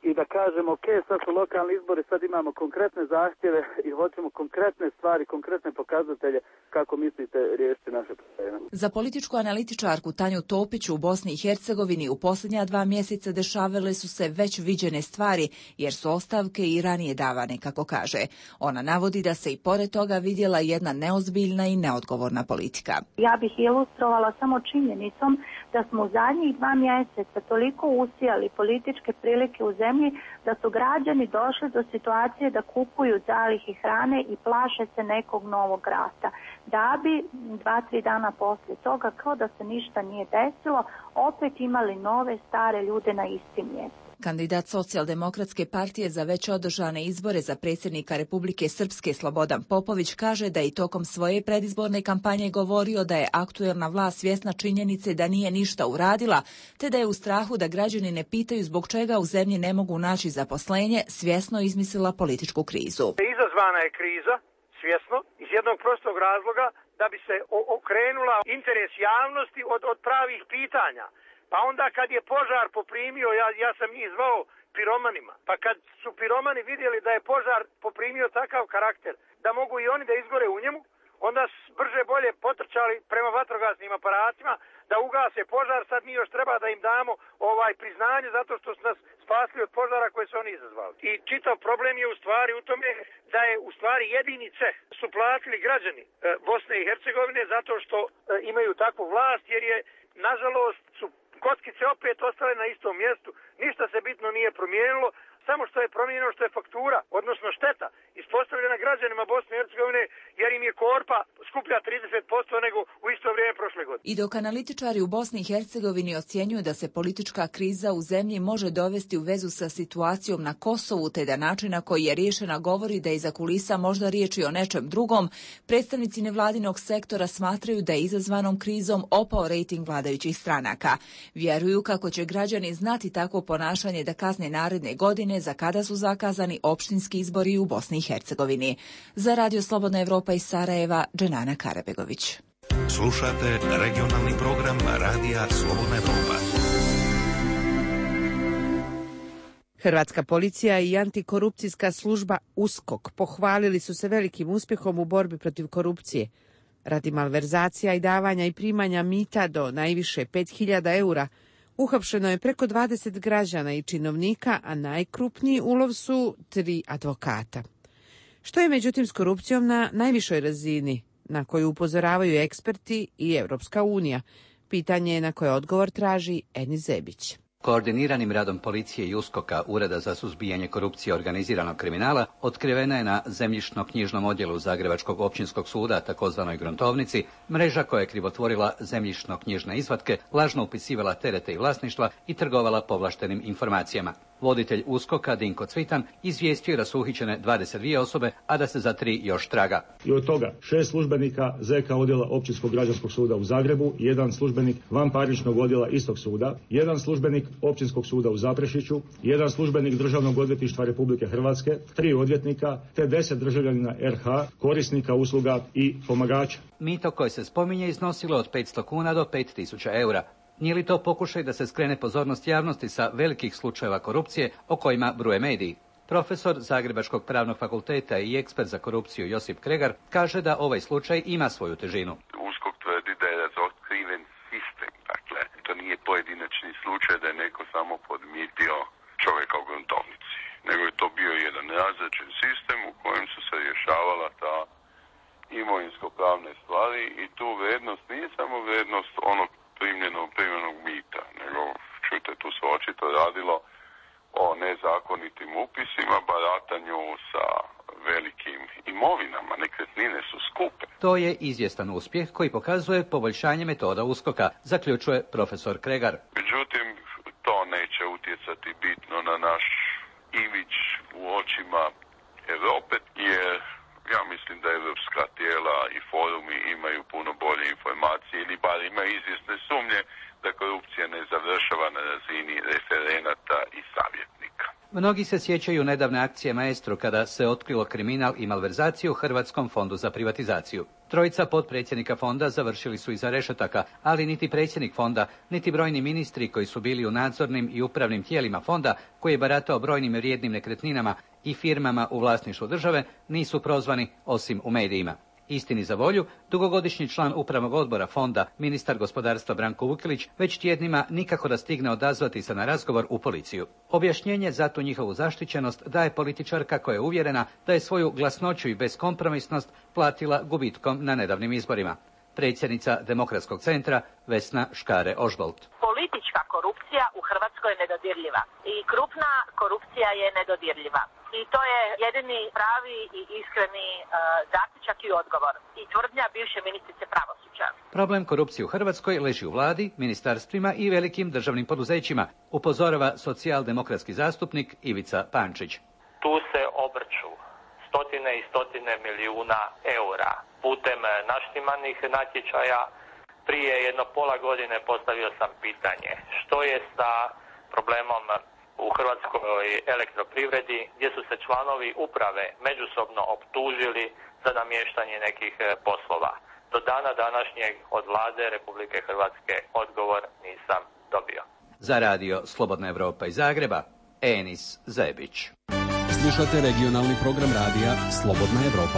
i da kažemo ok, sad su lokalni izbori, sad imamo konkretne zahtjeve i hoćemo konkretne stvari, konkretne pokazatelje kako mislite riješiti naše probleme. Za političku analitičarku Tanju Topić u Bosni i Hercegovini u posljednja dva mjeseca dešavale su se već viđene stvari, jer su ostavke i ranije davane, kako kaže. Ona navodi da se i pored toga vidjela jedna neozbiljna i neodgovorna politika. Ja bih ilustrovala samo činjenicom da smo u zadnjih dva mjeseca toliko usijali političke prilike u zemlji da su građani došli do situacije da kupuju zalihe hrane i plaše se nekog novog rata. Da bi dva, tri dana poslije toga, kao da se ništa nije desilo, opet imali nove stare ljude na istim mjestu. Kandidat Socijaldemokratske partije za već održane izbore za predsjednika Republike Srpske Slobodan Popović kaže da i tokom svoje predizborne kampanje govorio da je aktuelna vlast svjesna činjenice da nije ništa uradila, te da je u strahu da građani ne pitaju zbog čega u zemlji ne mogu naći zaposlenje, svjesno izmislila političku krizu. Izazvana je kriza, svjesno, iz jednog prostog razloga da bi se okrenula interes javnosti od, od pravih pitanja. Pa onda kad je požar poprimio, ja, ja sam ih zvao piromanima, pa kad su piromani vidjeli da je požar poprimio takav karakter da mogu i oni da izgore u njemu, onda brže bolje potrčali prema vatrogasnim aparatima da ugase požar. Sad mi još treba da im damo ovaj priznanje zato što su nas spasli od požara koje su oni izazvali. I čitav problem je u stvari u tome da je u stvari jedini ceh su platili građani e, Bosne i Hercegovine zato što e, imaju takvu vlast, jer je nažalost su kockice opet ostale na istom mjestu, ništa se bitno nije promijenilo, samo što je promijenilo što je faktura, odnosno šteta, ispostavljena građanima Bosne i Hercegovine, jer im je korpa skuplja trideset posto nego u isto vrijeme prošle godine. I dok analitičari u Bosni i Hercegovini ocjenjuju da se politička kriza u zemlji može dovesti u vezu sa situacijom na Kosovu, te da način na koji je riješena govori da je iza kulisa možda riječ i o nečem drugom, predstavnici nevladinog sektora smatraju da je izazvanom krizom opao rejting vladajućih stranaka. Vjeruju kako će građani znati takvo ponašanje da kazne naredne godine za kada su zakazani opštinski izbori u Bosni i Hercegovini. Za Radio Slobodna Evropa iz Sarajeva, Dženana Karabegović. Slušate regionalni program Radija Slobodna Evropa. Hrvatska policija i antikorupcijska služba USKOK pohvalili su se velikim uspjehom u borbi protiv korupcije. Radi malverzacija i davanja i primanja mita do najviše pet hiljada eura, uhapšeno je preko dvadeset građana i činovnika, a najkrupniji ulov su tri advokata. Što je međutim s korupcijom na najvišoj razini, na koju upozoravaju eksperti i Europska unija? Pitanje je na koje odgovor traži Eni Zebić. Koordiniranim radom policije i USKOK-a, Ureda za suzbijanje korupcije i organiziranog kriminala, otkrivena je na zemljišno-knjižnom odjelu Zagrebačkog općinskog suda, takozvanoj gruntovnici, mreža koja je krivotvorila zemljišno-knjižne izvatke, lažno upisivala terete i vlasništva i trgovala povlaštenim informacijama. Voditelj USKOK-a Dinko Cvitan izvijestio je da su uhićene dvadeset dvije osobe, a da se za tri još traga. I od toga šest službenika Z K odjela Općinskog građanskog suda u Zagrebu, jedan službenik vanparničnog odjela istog suda, jedan službenik Općinskog suda u Zaprešiću, jedan službenik Državnog odvjetništva Republike Hrvatske, tri odvjetnika te deset državljanina R H, korisnika usluga i pomagača. Mito koje se spominje iznosilo od petsto kuna do pet tisuća eura. Nije li to pokušaj da se skrene pozornost javnosti sa velikih slučajeva korupcije o kojima bruje mediji? Profesor Zagrebačkog pravnog fakulteta i ekspert za korupciju Josip Kregar kaže da ovaj slučaj ima svoju težinu. USKOK tvrdi da je razotkriven sistem, dakle to nije pojedinačni slučaj da je neko samo podmitio čovjeka u gruntovnici, nego je to bio jedan razrađen sistem u kojem su se rješavala ta imovinsko-pravne stvari i tu vrednost nije samo vrednost onog primljenog primjenog mita, nego čujte, tu se očito radilo o nezakonitim upisima, baratanju sa velikim imovinama, nekretnine su skupe. To je izvjestan uspjeh koji pokazuje poboljšanje metoda USKOK-a, zaključuje profesor Kregar. Međutim, to neće utjecati bitno na naš imidž u očima Europe, jer ja mislim da evropska tijela i forumi imaju puno bolje informacije ili bar imaju izvjesne sumnje da korupcija ne završava na razini referenata i savjetnika. Mnogi se sjećaju nedavne akcije Maestro kada se otkrilo kriminal i malverzaciju u Hrvatskom fondu za privatizaciju. Trojica potpredsjednika fonda završili su iza rešetaka, ali niti predsjednik fonda, niti brojni ministri koji su bili u nadzornim i upravnim tijelima fonda, koji je baratao brojnim vrijednim nekretninama i firmama u vlasništvu države, nisu prozvani osim u medijima. Istini za volju, dugogodišnji član upravnog odbora fonda, ministar gospodarstva Branko Vukelić, već tjednima nikako da stigne odazvati se na razgovor u policiju. Objašnjenje za tu njihovu zaštićenost daje političarka koja je uvjerena da je svoju glasnoću i beskompromisnost platila gubitkom na nedavnim izborima. Predsjednica Demokratskog centra Vesna Škare-Ožbolt. Politička korupcija u Hrvatskoj je nedodirljiva i krupna korupcija je nedodirljiva. I to je jedini pravi i iskreni uh, zaključak i odgovor i tvrdnja bivše ministrice pravosuđa. Problem korupcije u Hrvatskoj leži u vladi, ministarstvima i velikim državnim poduzećima, upozorava socijaldemokratski zastupnik Ivica Pančić. Tu se obrću stotine i stotine milijuna eura putem naštimanih natječaja. Prije jedno pola godine postavio sam pitanje što je sa problemom u Hrvatskoj elektroprivredi gdje su se članovi uprave međusobno optužili za namještanje nekih poslova. Do dana današnjeg od vlade Republike Hrvatske odgovor nisam dobio. Za radio Slobodna Evropa iz Zagreba, Enis Zebić. Slušate regionalni program radija Slobodna Evropa.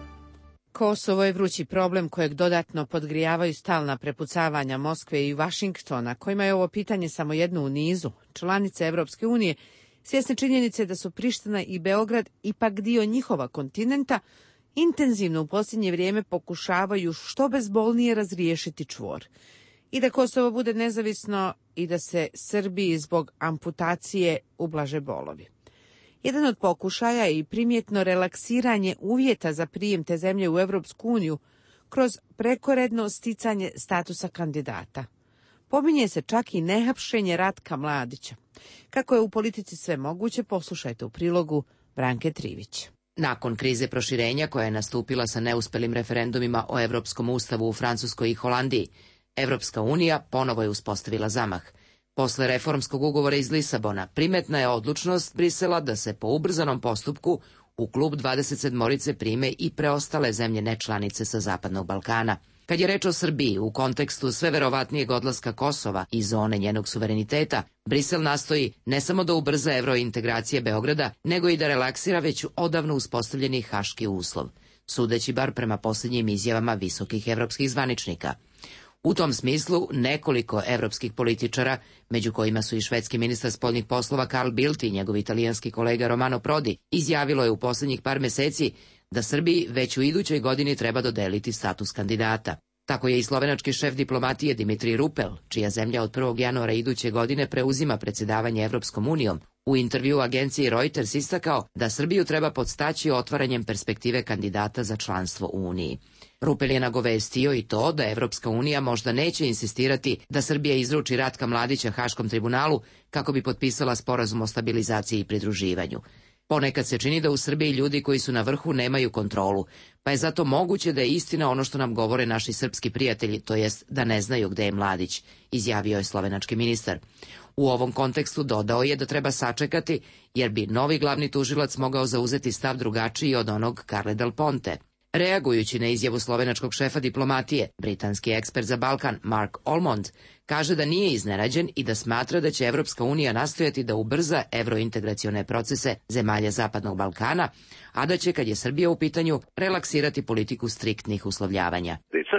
Kosovo je vrući problem kojeg dodatno podgrijavaju stalna prepucavanja Moskve i Vašingtona, kojima je ovo pitanje samo jedno u nizu. Članice Evropske unije, svjesne činjenice da su Priština i Beograd ipak dio njihova kontinenta, intenzivno u posljednje vrijeme pokušavaju što bezbolnije razriješiti čvor. I da Kosovo bude nezavisno i da se Srbiji zbog amputacije ublaže bolovi. Jedan od pokušaja je i primjetno relaksiranje uvjeta za prijem te zemlje u Evropsku uniju kroz prekoredno sticanje statusa kandidata. Pominje se čak i nehapšenje Ratka Mladića. Kako je u politici sve moguće, poslušajte u prilogu Branke Trivić. Nakon krize proširenja koja je nastupila sa neuspelim referendumima o Evropskom ustavu u Francuskoj i Holandiji, Evropska unija ponovo je uspostavila zamah. Posle reformskog ugovora iz Lisabona, primetna je odlučnost Brisela da se po ubrzanom postupku u klub dvadeset sedmorice prime i preostale zemlje nečlanice sa Zapadnog Balkana. Kad je reč o Srbiji, u kontekstu sve verovatnijeg odlaska Kosova i zone njenog suvereniteta, Brisel nastoji ne samo da ubrza evrointegracije Beograda, nego i da relaksira već odavno uspostavljeni haški uslov, sudeći bar prema posljednjim izjavama visokih evropskih zvaničnika. U tom smislu, nekoliko evropskih političara, među kojima su i švedski ministar spoljnih poslova Carl Bildt i njegov italijanski kolega Romano Prodi, izjavilo je u posljednjih par meseci da Srbiji već u idućoj godini treba dodeliti status kandidata. Tako je i slovenački šef diplomatije Dimitrij Rupel, čija zemlja od prvog januara iduće godine preuzima predsjedavanje Evropskom unijom, u intervju agenciji Reuters istakao da Srbiju treba podstaći otvaranjem perspektive kandidata za članstvo u Uniji. Rupel je nagovestio i to da Evropska unija možda neće insistirati da Srbija izruči Ratka Mladića Haškom tribunalu kako bi potpisala sporazum o stabilizaciji i pridruživanju. Ponekad se čini da u Srbiji ljudi koji su na vrhu nemaju kontrolu, pa je zato moguće da je istina ono što nam govore naši srpski prijatelji, to jest da ne znaju gde je Mladić, izjavio je slovenački ministar. U ovom kontekstu dodao je da treba sačekati, jer bi novi glavni tužilac mogao zauzeti stav drugačiji od onog Carle Del Ponte. Reagujući na izjavu slovenačkog šefa diplomatije, britanski ekspert za Balkan Mark Almond kaže da nije iznenađen i da smatra da će Evropska unija nastojati da ubrza evrointegracione procese zemalja Zapadnog Balkana, a da će, kad je Srbija u pitanju, relaksirati politiku striktnih uslovljavanja.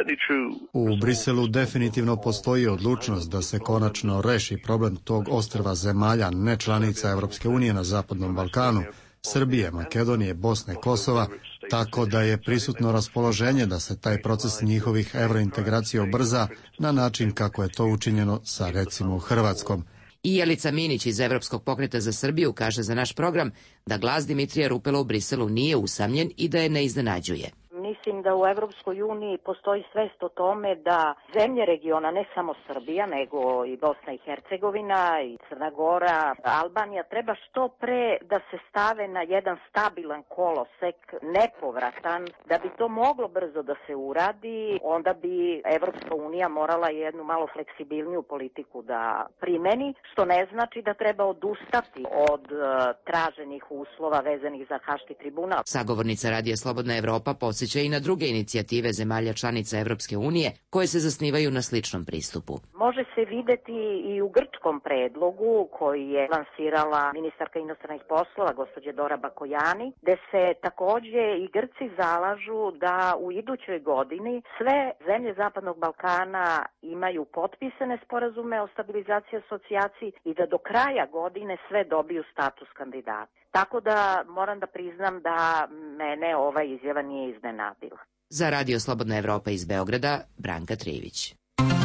U Briselu definitivno postoji odlučnost da se konačno reši problem tog ostrva zemalja nečlanica Evropske unije na Zapadnom Balkanu, Srbije, Makedonije, Bosne, Kosova, tako da je prisutno raspoloženje da se taj proces njihovih evrointegracija ubrza na način kako je to učinjeno sa recimo Hrvatskom. I Jelica Minić iz Evropskog pokreta za Srbiju kaže za naš program da glas Dimitrija Rupela u Briselu nije usamljen i da je ne iznenađuje. Ni mislim da u Evropskoj uniji postoji svest o tome da zemlje regiona, ne samo Srbija, nego i Bosna i Hercegovina i Crna Gora, Albanija, treba što pre da se stave na jedan stabilan kolosek, nepovratan, da bi to moglo brzo da se uradi, onda bi Evropska unija morala jednu malo fleksibilniju politiku da primeni, što ne znači da treba odustati od uh, traženih uslova vezanih za Haški tribunal. Sagovornica Radija Slobodna Evropa podsjeća i na druge inicijative zemalja članica Evropske unije koje se zasnivaju na sličnom pristupu. Može se videti i u grčkom predlogu koji je lansirala ministarka inostranih poslova gospođa Dora Bakojani, gde se takođe i Grci zalažu da u idućoj godini sve zemlje Zapadnog Balkana imaju potpisane sporazume o stabilizaciji i asocijaciji i da do kraja godine sve dobiju status kandidata. Tako da moram da priznam da mene ova izjava nije iznenadila. Za Radio Slobodna Evropa iz Beograda, Branka Trivić.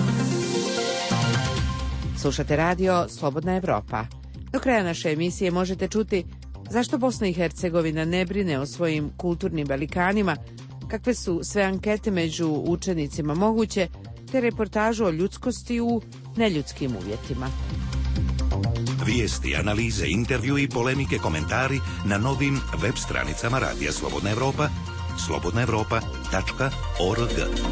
Slušate Radio Slobodna Evropa. Do kraja naše emisije možete čuti zašto Bosna i Hercegovina ne brine o svojim kulturnim velikanima, kakve su sve ankete među učenicima moguće, te reportažu o ljudskosti u neljudskim uvjetima. Vijesti, analize, intervju i polemike, komentari na novim web stranicama Radija Slobodna Evropa, slobodna evropa tačka org.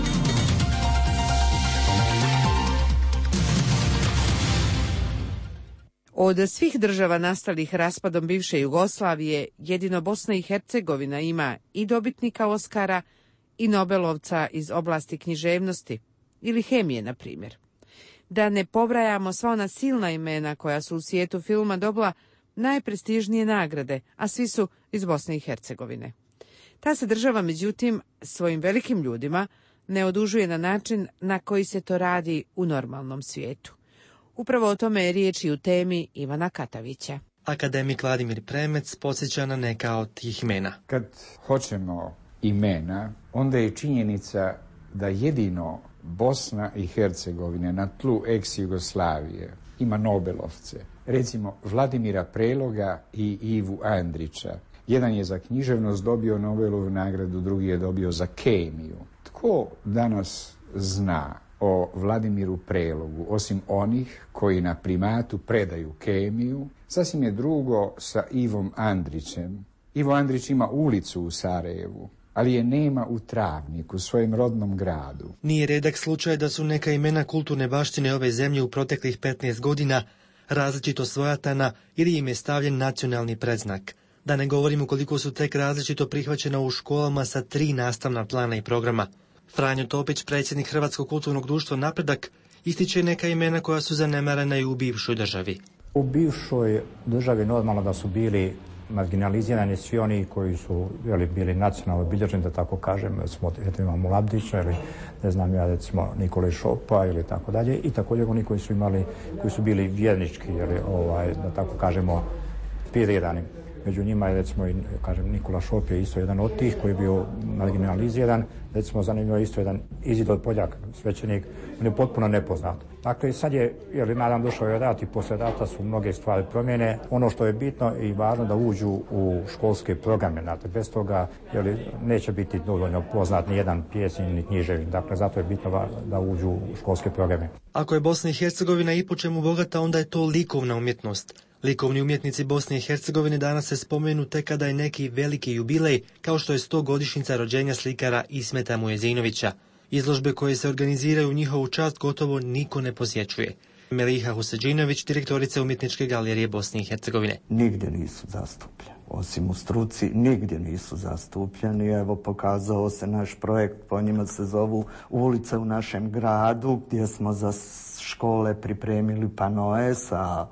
Od svih država nastalih raspadom bivše Jugoslavije, jedino Bosna i Hercegovina ima i dobitnika Oskara i Nobelovca iz oblasti književnosti ili hemije, na primjer. Da ne pobrajamo sva ona silna imena koja su u svijetu filma dobila najprestižnije nagrade, a svi su iz Bosne i Hercegovine. Ta se država, međutim, svojim velikim ljudima ne odužuje na način na koji se to radi u normalnom svijetu. Upravo o tome je riječ i u temi Ivana Katavića. Akademik Vladimir Premec podsjeća na neka od tih imena. Kad hoćemo imena, onda je činjenica da jedino Bosna i Hercegovina na tlu ex-Jugoslavije ima Nobelovce. Recimo Vladimira Preloga i Ivu Andrića. Jedan je za književnost dobio Nobelovu nagradu, drugi je dobio za kemiju. Tko danas zna o Vladimiru Prelogu, osim onih koji na primatu predaju kemiju? Sasvim je drugo sa Ivom Andrićem. Ivo Andrić ima ulicu u Sarajevu, ali je nema u Travniku, svojem rodnom gradu. Nije redak slučaj da su neka imena kulturne baštine ove zemlje u proteklih petnaest godina različito svojatana ili im je stavljen nacionalni predznak. Da ne govorimo koliko su tek različito prihvaćena u školama sa tri nastavna plana i programa. Franjo Topić, predsjednik Hrvatskog kulturnog društva Napredak, ističe neka imena koja su zanemarena i u bivšoj državi. U bivšoj državi normalno da su bili marginalizirani svi oni koji su jeli, bili nacionalno obilježeni, da tako kažem, smo, eto imamo Labdića ili ne znam ja recimo Nikole Šopa ili tako dalje, i također oni koji su imali, koji su bili vjernički, jeli, ovaj, da tako kažemo, inspirirani. Među njima je recimo i, kažem, Nikola Šop je isto jedan od tih koji je bio marginaliziran. Recimo zanimljivo je isto jedan Izidor Poljak, svećenik, on je potpuno nepoznat. Dakle, sad je, jer nadam došao je rat i posle rata su mnoge stvari promjene. Ono što je bitno i važno da uđu u školske programe, znate, bez toga jer neće biti dovoljno poznat ni jedan pjesnik ni književnik. Dakle, zato je bitno da uđu u školske programe. Ako je Bosna i Hercegovina i po čemu bogata, onda je to likovna umjetnost. Likovni umjetnici Bosne i Hercegovine danas se spomenu tek kada je neki veliki jubilej, kao što je stogodišnjica rođenja slikara Ismeta Mujezinovića. Izložbe koje se organiziraju u njihovu čast gotovo niko ne posjećuje. Meliha Huseđinović, direktorica Umjetničke galerije Bosne i Hercegovine. Nigdje nisu zastupljeni. Osim u struci, nigdje nisu zastupljeni. Evo, pokazao se naš projekt, po njima se zovu Ulice u našem gradu, gdje smo za škole pripremili panoe sa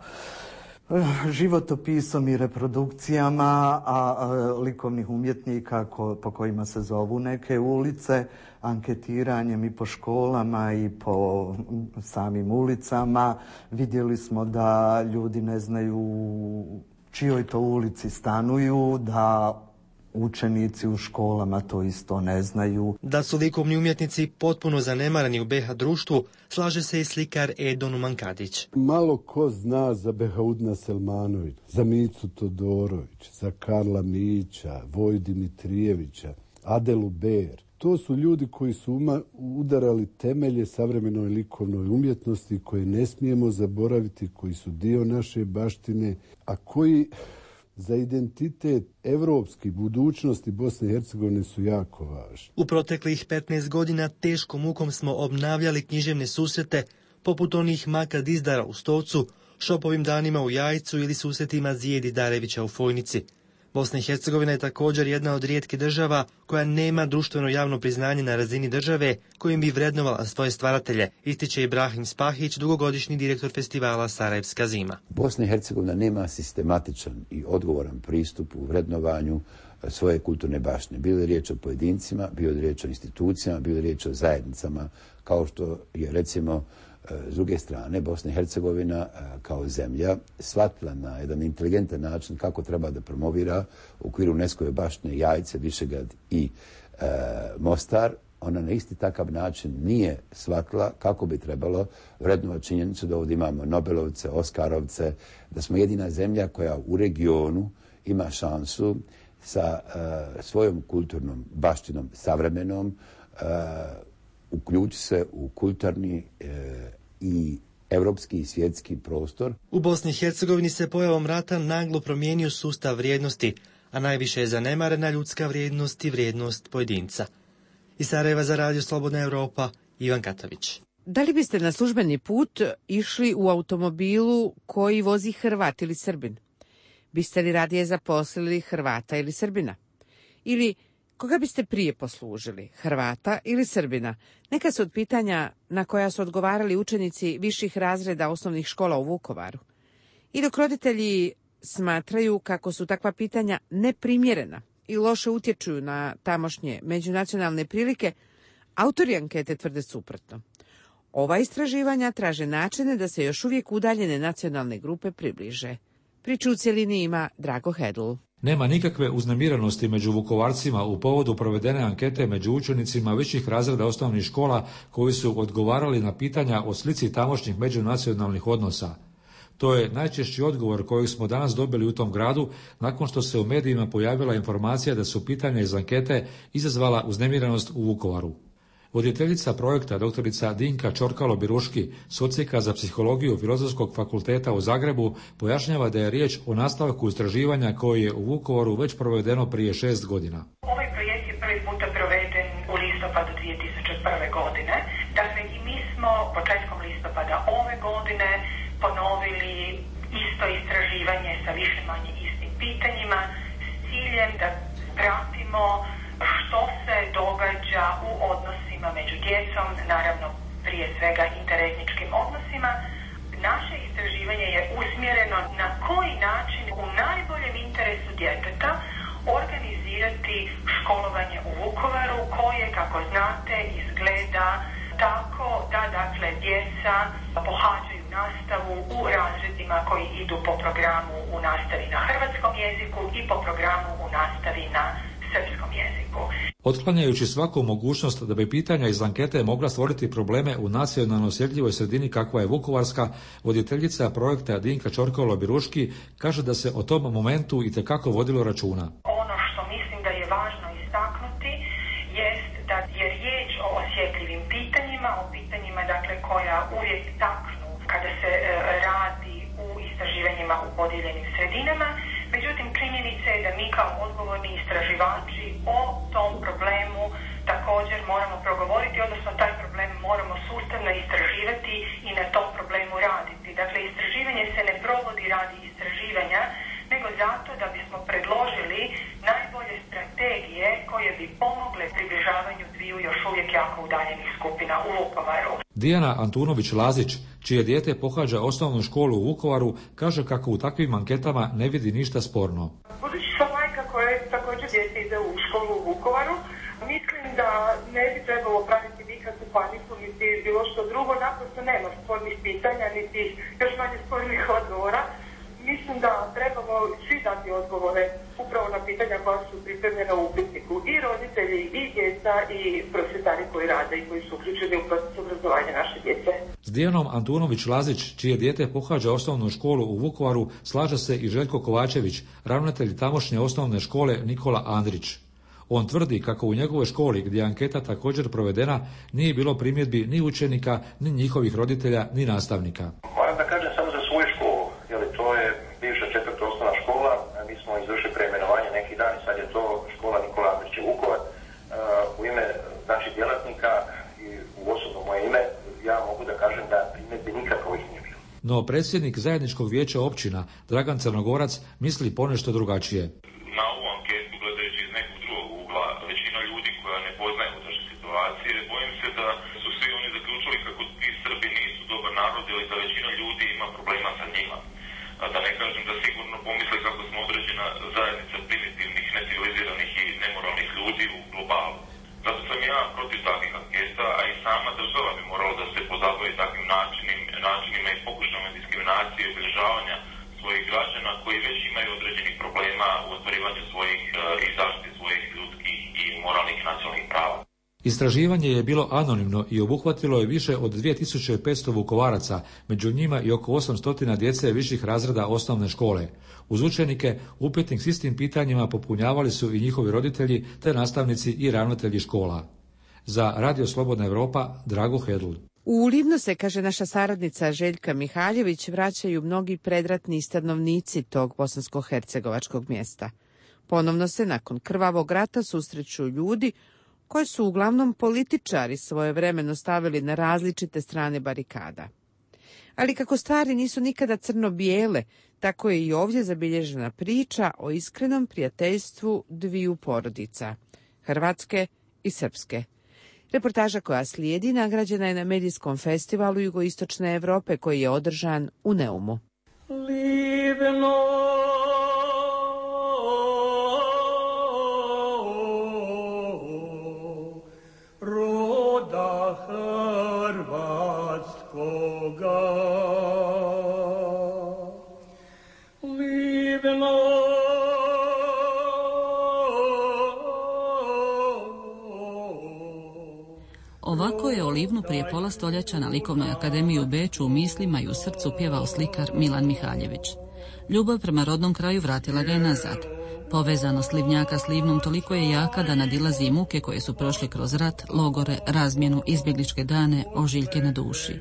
životopisom i reprodukcijama a, a likovnih umjetnika ko, po kojima se zovu neke ulice, anketiranjem i po školama i po samim ulicama. Vidjeli smo da ljudi ne znaju čijoj to ulici stanuju, da učenici u školama to isto ne znaju. Da su likovni umjetnici potpuno zanemarani u be ha društvu, slaže se i slikar Edon Mankadić. Malo ko zna za Behaudna Selmanović, za Micu Todorović, za Karla Mića, Vojdu Dimitrijevića, Adelu Ber. To su ljudi koji su uma, udarali temelje savremenoj likovnoj umjetnosti koje ne smijemo zaboraviti, koji su dio naše baštine, a koji za identitet evropski budućnosti Bosne i Hercegovine su jako važni. U proteklih petnaest godina teškom mukom smo obnavljali književne susrete, poput onih Maka Dizdara u Stovcu, Šopovim danima u Jajcu ili susretima Zijedi Darevića u Fojnici. Bosna i Hercegovina je također jedna od rijetkih država koja nema društveno javno priznanje na razini države kojim bi vrednovala svoje stvaratelje, ističe Ibrahim Spahić, dugogodišnji direktor festivala Sarajevska zima. Bosna i Hercegovina nema sistematičan i odgovoran pristup u vrednovanju svoje kulturne baštine. Bilo je riječ o pojedincima, bilo je riječ o institucijama, bilo je riječ o zajednicama, kao što je recimo s druge strane Bosna i Hercegovina kao zemlja shvatila na jedan inteligentan način kako treba da promovira u okviru UNESCO-ve baštine Jajce, Višegrad i e, Mostar. Ona na isti takav način nije shvatila kako bi trebalo vrednovati činjenicu da ovdje imamo Nobelovce, Oskarovce, da smo jedina zemlja koja u regionu ima šansu sa e, svojom kulturnom baštinom savremenom e, uključi se u kulturni e, i evropski i svjetski prostor. U Bosni i Hercegovini se pojavom rata naglo promijenio sustav vrijednosti, a najviše je zanemarena ljudska vrijednost i vrijednost pojedinca. Iz Sarajeva za Radio Slobodna Evropa, Ivan Katavić. Da li biste na službeni put išli u automobilu koji vozi Hrvat ili Srbin? Biste li radije zaposlili Hrvata ili Srbina? Ili koga biste prije poslužili, Hrvata ili Srbina? Neka su od pitanja na koja su odgovarali učenici viših razreda osnovnih škola u Vukovaru. I dok roditelji smatraju kako su takva pitanja neprimjerena i loše utječu na tamošnje međunacionalne prilike, autori ankete tvrde suprotno. Ova istraživanja traže načine da se još uvijek udaljene nacionalne grupe približe. Priču u cjelini ima Drago Hedl. Nema nikakve uznemirenosti među Vukovarcima u povodu provedene ankete među učenicima viših razreda osnovnih škola koji su odgovarali na pitanja o slici tamošnjih međunacionalnih odnosa. To je najčešći odgovor koji smo danas dobili u tom gradu nakon što se u medijima pojavila informacija da su pitanja iz ankete izazvala uznemirenost u Vukovaru. Voditeljica projekta doktorica Dinka Čorkalo-Biruški s Odsjeka za psihologiju Filozofskog fakulteta u Zagrebu pojašnjava da je riječ o nastavku istraživanja koje je u Vukovaru već provedeno prije šest godina. Ovaj projekt je prvi puta proveden u listopadu dvije tisuće prve. godine. Dakle, i mi smo početkom listopada ove godine ponovili isto istraživanje sa više manje istim pitanjima s ciljem da pratimo što se događa u odnosima među djecom, naravno prije svega interetničkim odnosima. Naše istraživanje je usmjereno na koji način u najboljem interesu djeteta organizirati školovanje u Vukovaru koje, kako znate, izgleda tako da dakle djeca pohađaju nastavu u razredima koji idu po programu u nastavi na hrvatskom jeziku i po programu u nastavi na srpskom jeziku. Otklanjajući svaku mogućnost da bi pitanja iz ankete mogla stvoriti probleme u nacionalno osjetljivoj sredini kakva je Vukovarska, voditeljica projekta Dinka Čorkalo-Biruški kaže da se o tom momentu itekako vodilo računa. Ono što mislim da je važno istaknuti jest da je riječ o osjetljivim pitanjima, o pitanjima dakle koja uvijek taknu kada se e, radi u istraživanjima u podijeljenim sredinama. Međutim, činjenica je da mi kao odgovorni istraživači o tom problemu također moramo progovoriti, odnosno taj problem moramo sustavno istraživati i na tom problemu raditi. Dakle, istraživanje se ne provodi radi istraživanja, nego zato da bismo predložili najbolje strategije koje bi pomogle približavanju dviju još uvijek jako udaljenih skupina u Vukovaru. Dijana Antunović-Lazić, čije dijete pohađa osnovnu školu u Vukovaru, kaže kako u takvim anketama ne vidi ništa sporno. Budući sam majka koja je također dijete ide u školu u Vukovaru, mislim da ne bi trebalo praviti nikakvu paniku niti bilo što drugo, naprosto nema spornih pitanja niti još manje spornih odgovora. Mislim da trebamo svi dati odgovore upravo na pitanja koja su pripremljena u upitniku. I roditelji, i djeca, i prosvjetari koji rade i koji su uključeni u proces obrazovanja naše djece. S Dijanom Antunović-Lazić, čije dijete pohađa osnovnu školu u Vukovaru, slaže se i Željko Kovačević, ravnatelj tamošnje osnovne škole Nikola Andrić. On tvrdi kako u njegovoj školi, gdje je anketa također provedena, nije bilo primjedbi ni učenika, ni njihovih roditelja, ni nastavnika. Moram da kažem samo za svoju školu, jer to je bivša četvrta osnovna škola, mi smo izvršili preimenovanje neki dan i sad je to škola Nikola Andrić Vukovar. U ime znači djelatnika i u osobno moje ime ja mogu da kažem da primjedbi nikakvih nije bilo. No predsjednik zajedničkog vijeća općina, Dragan Crnogorac, misli ponešto drugačije. Na ovu anketu, gledajući iz nekog drugog ugla, većina ljudi koja ne poznaje unutrašnje situacije, bojim se da su svi oni zaključili kako ti Srbi nisu dobar narod ili da većina ljudi ima problema sa njima. A da ne kažem da sigurno pomisle kako smo određena zajednica primitivnih, neciviliziranih i nemoralnih ljudi u globalu. Zato sam ja protiv takvih anketa, a i sama država bi morala da se pozabavi takvim načinim, načinima i pokušajima diskriminacije i obilježavanja svojih građana koji već imaju određenih problema u ostvarivanju svojih i zaštiti svojih ljudskih i moralnih i nacionalnih prava. Istraživanje je bilo anonimno i obuhvatilo je više od dvije tisuće petsto Vukovaraca, među njima i oko osamsto djece viših razreda osnovne škole. Uz učenike upitnik s istim pitanjima popunjavali su i njihovi roditelji, te nastavnici i ravnatelji škola. Za Radio Slobodna Evropa, Drago Hedl. U Livno se, kaže naša saradnica Željka Mihaljević, vraćaju mnogi predratni stanovnici tog bosansko-hercegovačkog mjesta. Ponovno se nakon krvavog rata susreću ljudi koji su uglavnom političari svojevremeno stavili na različite strane barikada. Ali kako stvari nisu nikada crno-bijele, tako je i ovdje zabilježena priča o iskrenom prijateljstvu dviju porodica, hrvatske i srpske. Reportaža koja slijedi nagrađena je na medijskom festivalu Jugoistočne Evrope koji je održan u Neumu. Livno roda hrvatskoga, livno Ovako je o Livnu prije pola stoljeća na Likovnoj akademiji u Beču u mislima i u srcu pjevao slikar Milan Mihaljević. Ljubav prema rodnom kraju vratila ga je nazad. Povezanost Livnjaka s Livnom toliko je jaka da nadilazi i muke koje su prošli kroz rat, logore, razmjenu, izbjegličke dane, ožiljke na duši.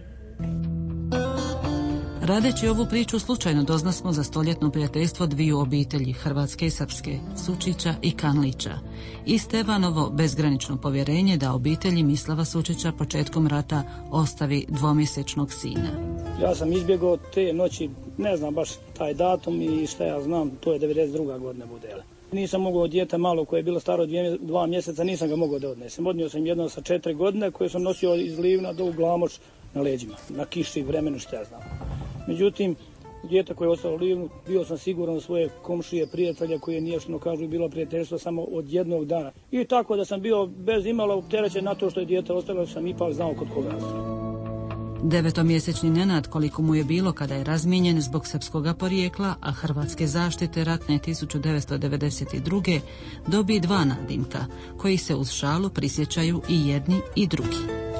Radeći ovu priču slučajno doznasmo za stoljetno prijateljstvo dviju obitelji, hrvatske i srpske, Sučića i Kanlića, i Stevanovo bezgranično povjerenje da obitelji Mislava Sučića početkom rata ostavi dvomjesečnog sina. Ja sam izbjegao te noći, ne znam baš taj datum i šta ja znam, to je devedeset druga godina budele. Nisam mogao dijete malo koje je bilo staro dvije, dva mjeseca, nisam ga mogao da odnesem. Odnio sam jedno sa četiri godine koje sam nosio iz Livna do u Glamoč na leđima, na kiši, vremenu, šta ja znam. Međutim, dijete koje je ostalo u Livnu, bio sam siguran svoje komšije, prijatelja koje nije što kažu bilo prijateljstvo samo od jednog dana. I tako da sam bio bez imala opterećen na to što je dijete ostalo, sam ipak znao kod koga sam. Devetomjesečni Nenad, koliko mu je bilo kada je razmijenjen zbog srpskoga porijekla, a hrvatske zaštite ratne tisuću devetsto devedeset druge dobi dva nadimka, koji se uz šalu prisjećaju i jedni i drugi.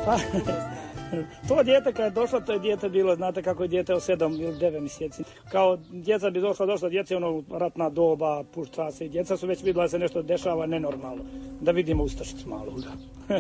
To dijete kad je došlo, to je dijete bilo, znate kako je dijete od sedam ili devet mjeseci. Kao djeca bi došla, došla djeca, ono ratna doba, pušta se i djeca su već vidjela da se nešto dešava nenormalno. Da vidimo ustašicu malu, da.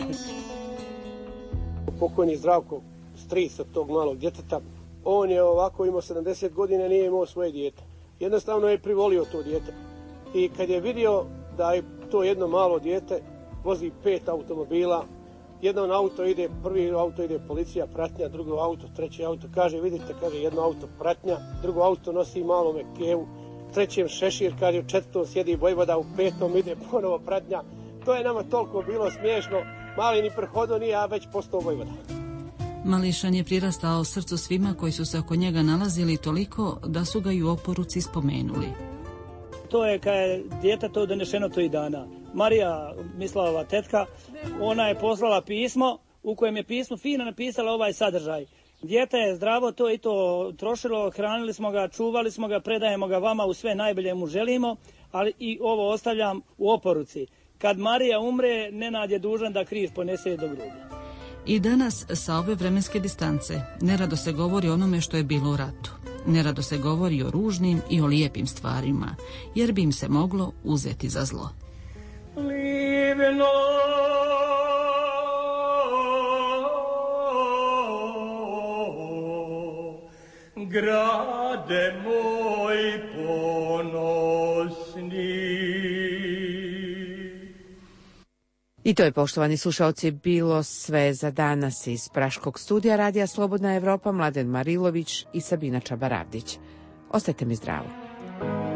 Pokojni Zdravko, stric od tog malog djeteta, on je ovako imao sedamdeset godina, nije imao svoje dijete. Jednostavno je privolio to dijete. I kad je vidio da je to jedno malo dijete vozi pet automobila, jedan auto ide, prvi auto ide policija, pratnja, drugo auto, treći auto, kaže, vidite, kaže, jedno auto pratnja, drugo auto nosi malome kevu, trećem šešir, kaže, u četvrtom sjedi Vojvoda, u petom ide ponovo pratnja. To je nama toliko bilo smiješno, mali ni prhodo nije, a već postao Vojvoda. Mališan je prirastao srcu svima koji su se oko njega nalazili toliko da su ga i u oporuci spomenuli. To je kad je djeteto donešeno to i dana. Marija, Mislavova tetka, ona je poslala pismo u kojem je pismo fino napisala ovaj sadržaj. Dijete je zdravo, to i to trošilo, hranili smo ga, čuvali smo ga, predajemo ga vama, u sve najbolje mu želimo, ali i ovo ostavljam u oporuci. Kad Marija umre, Nenad je dužan da križ ponese do groblja. I danas, sa ove vremenske distance, nerado se govori o onome što je bilo u ratu. Nerado se govori o ružnim i o lijepim stvarima, jer bi im se moglo uzeti za zlo. Li divno grade moj ponosni. I to je, poštovani slušalci, bilo sve za danas iz Praškog studija Radija Slobodna Evropa. Mladen Marilović i Sabina Čabaravdić. Ostajte mi zdravo.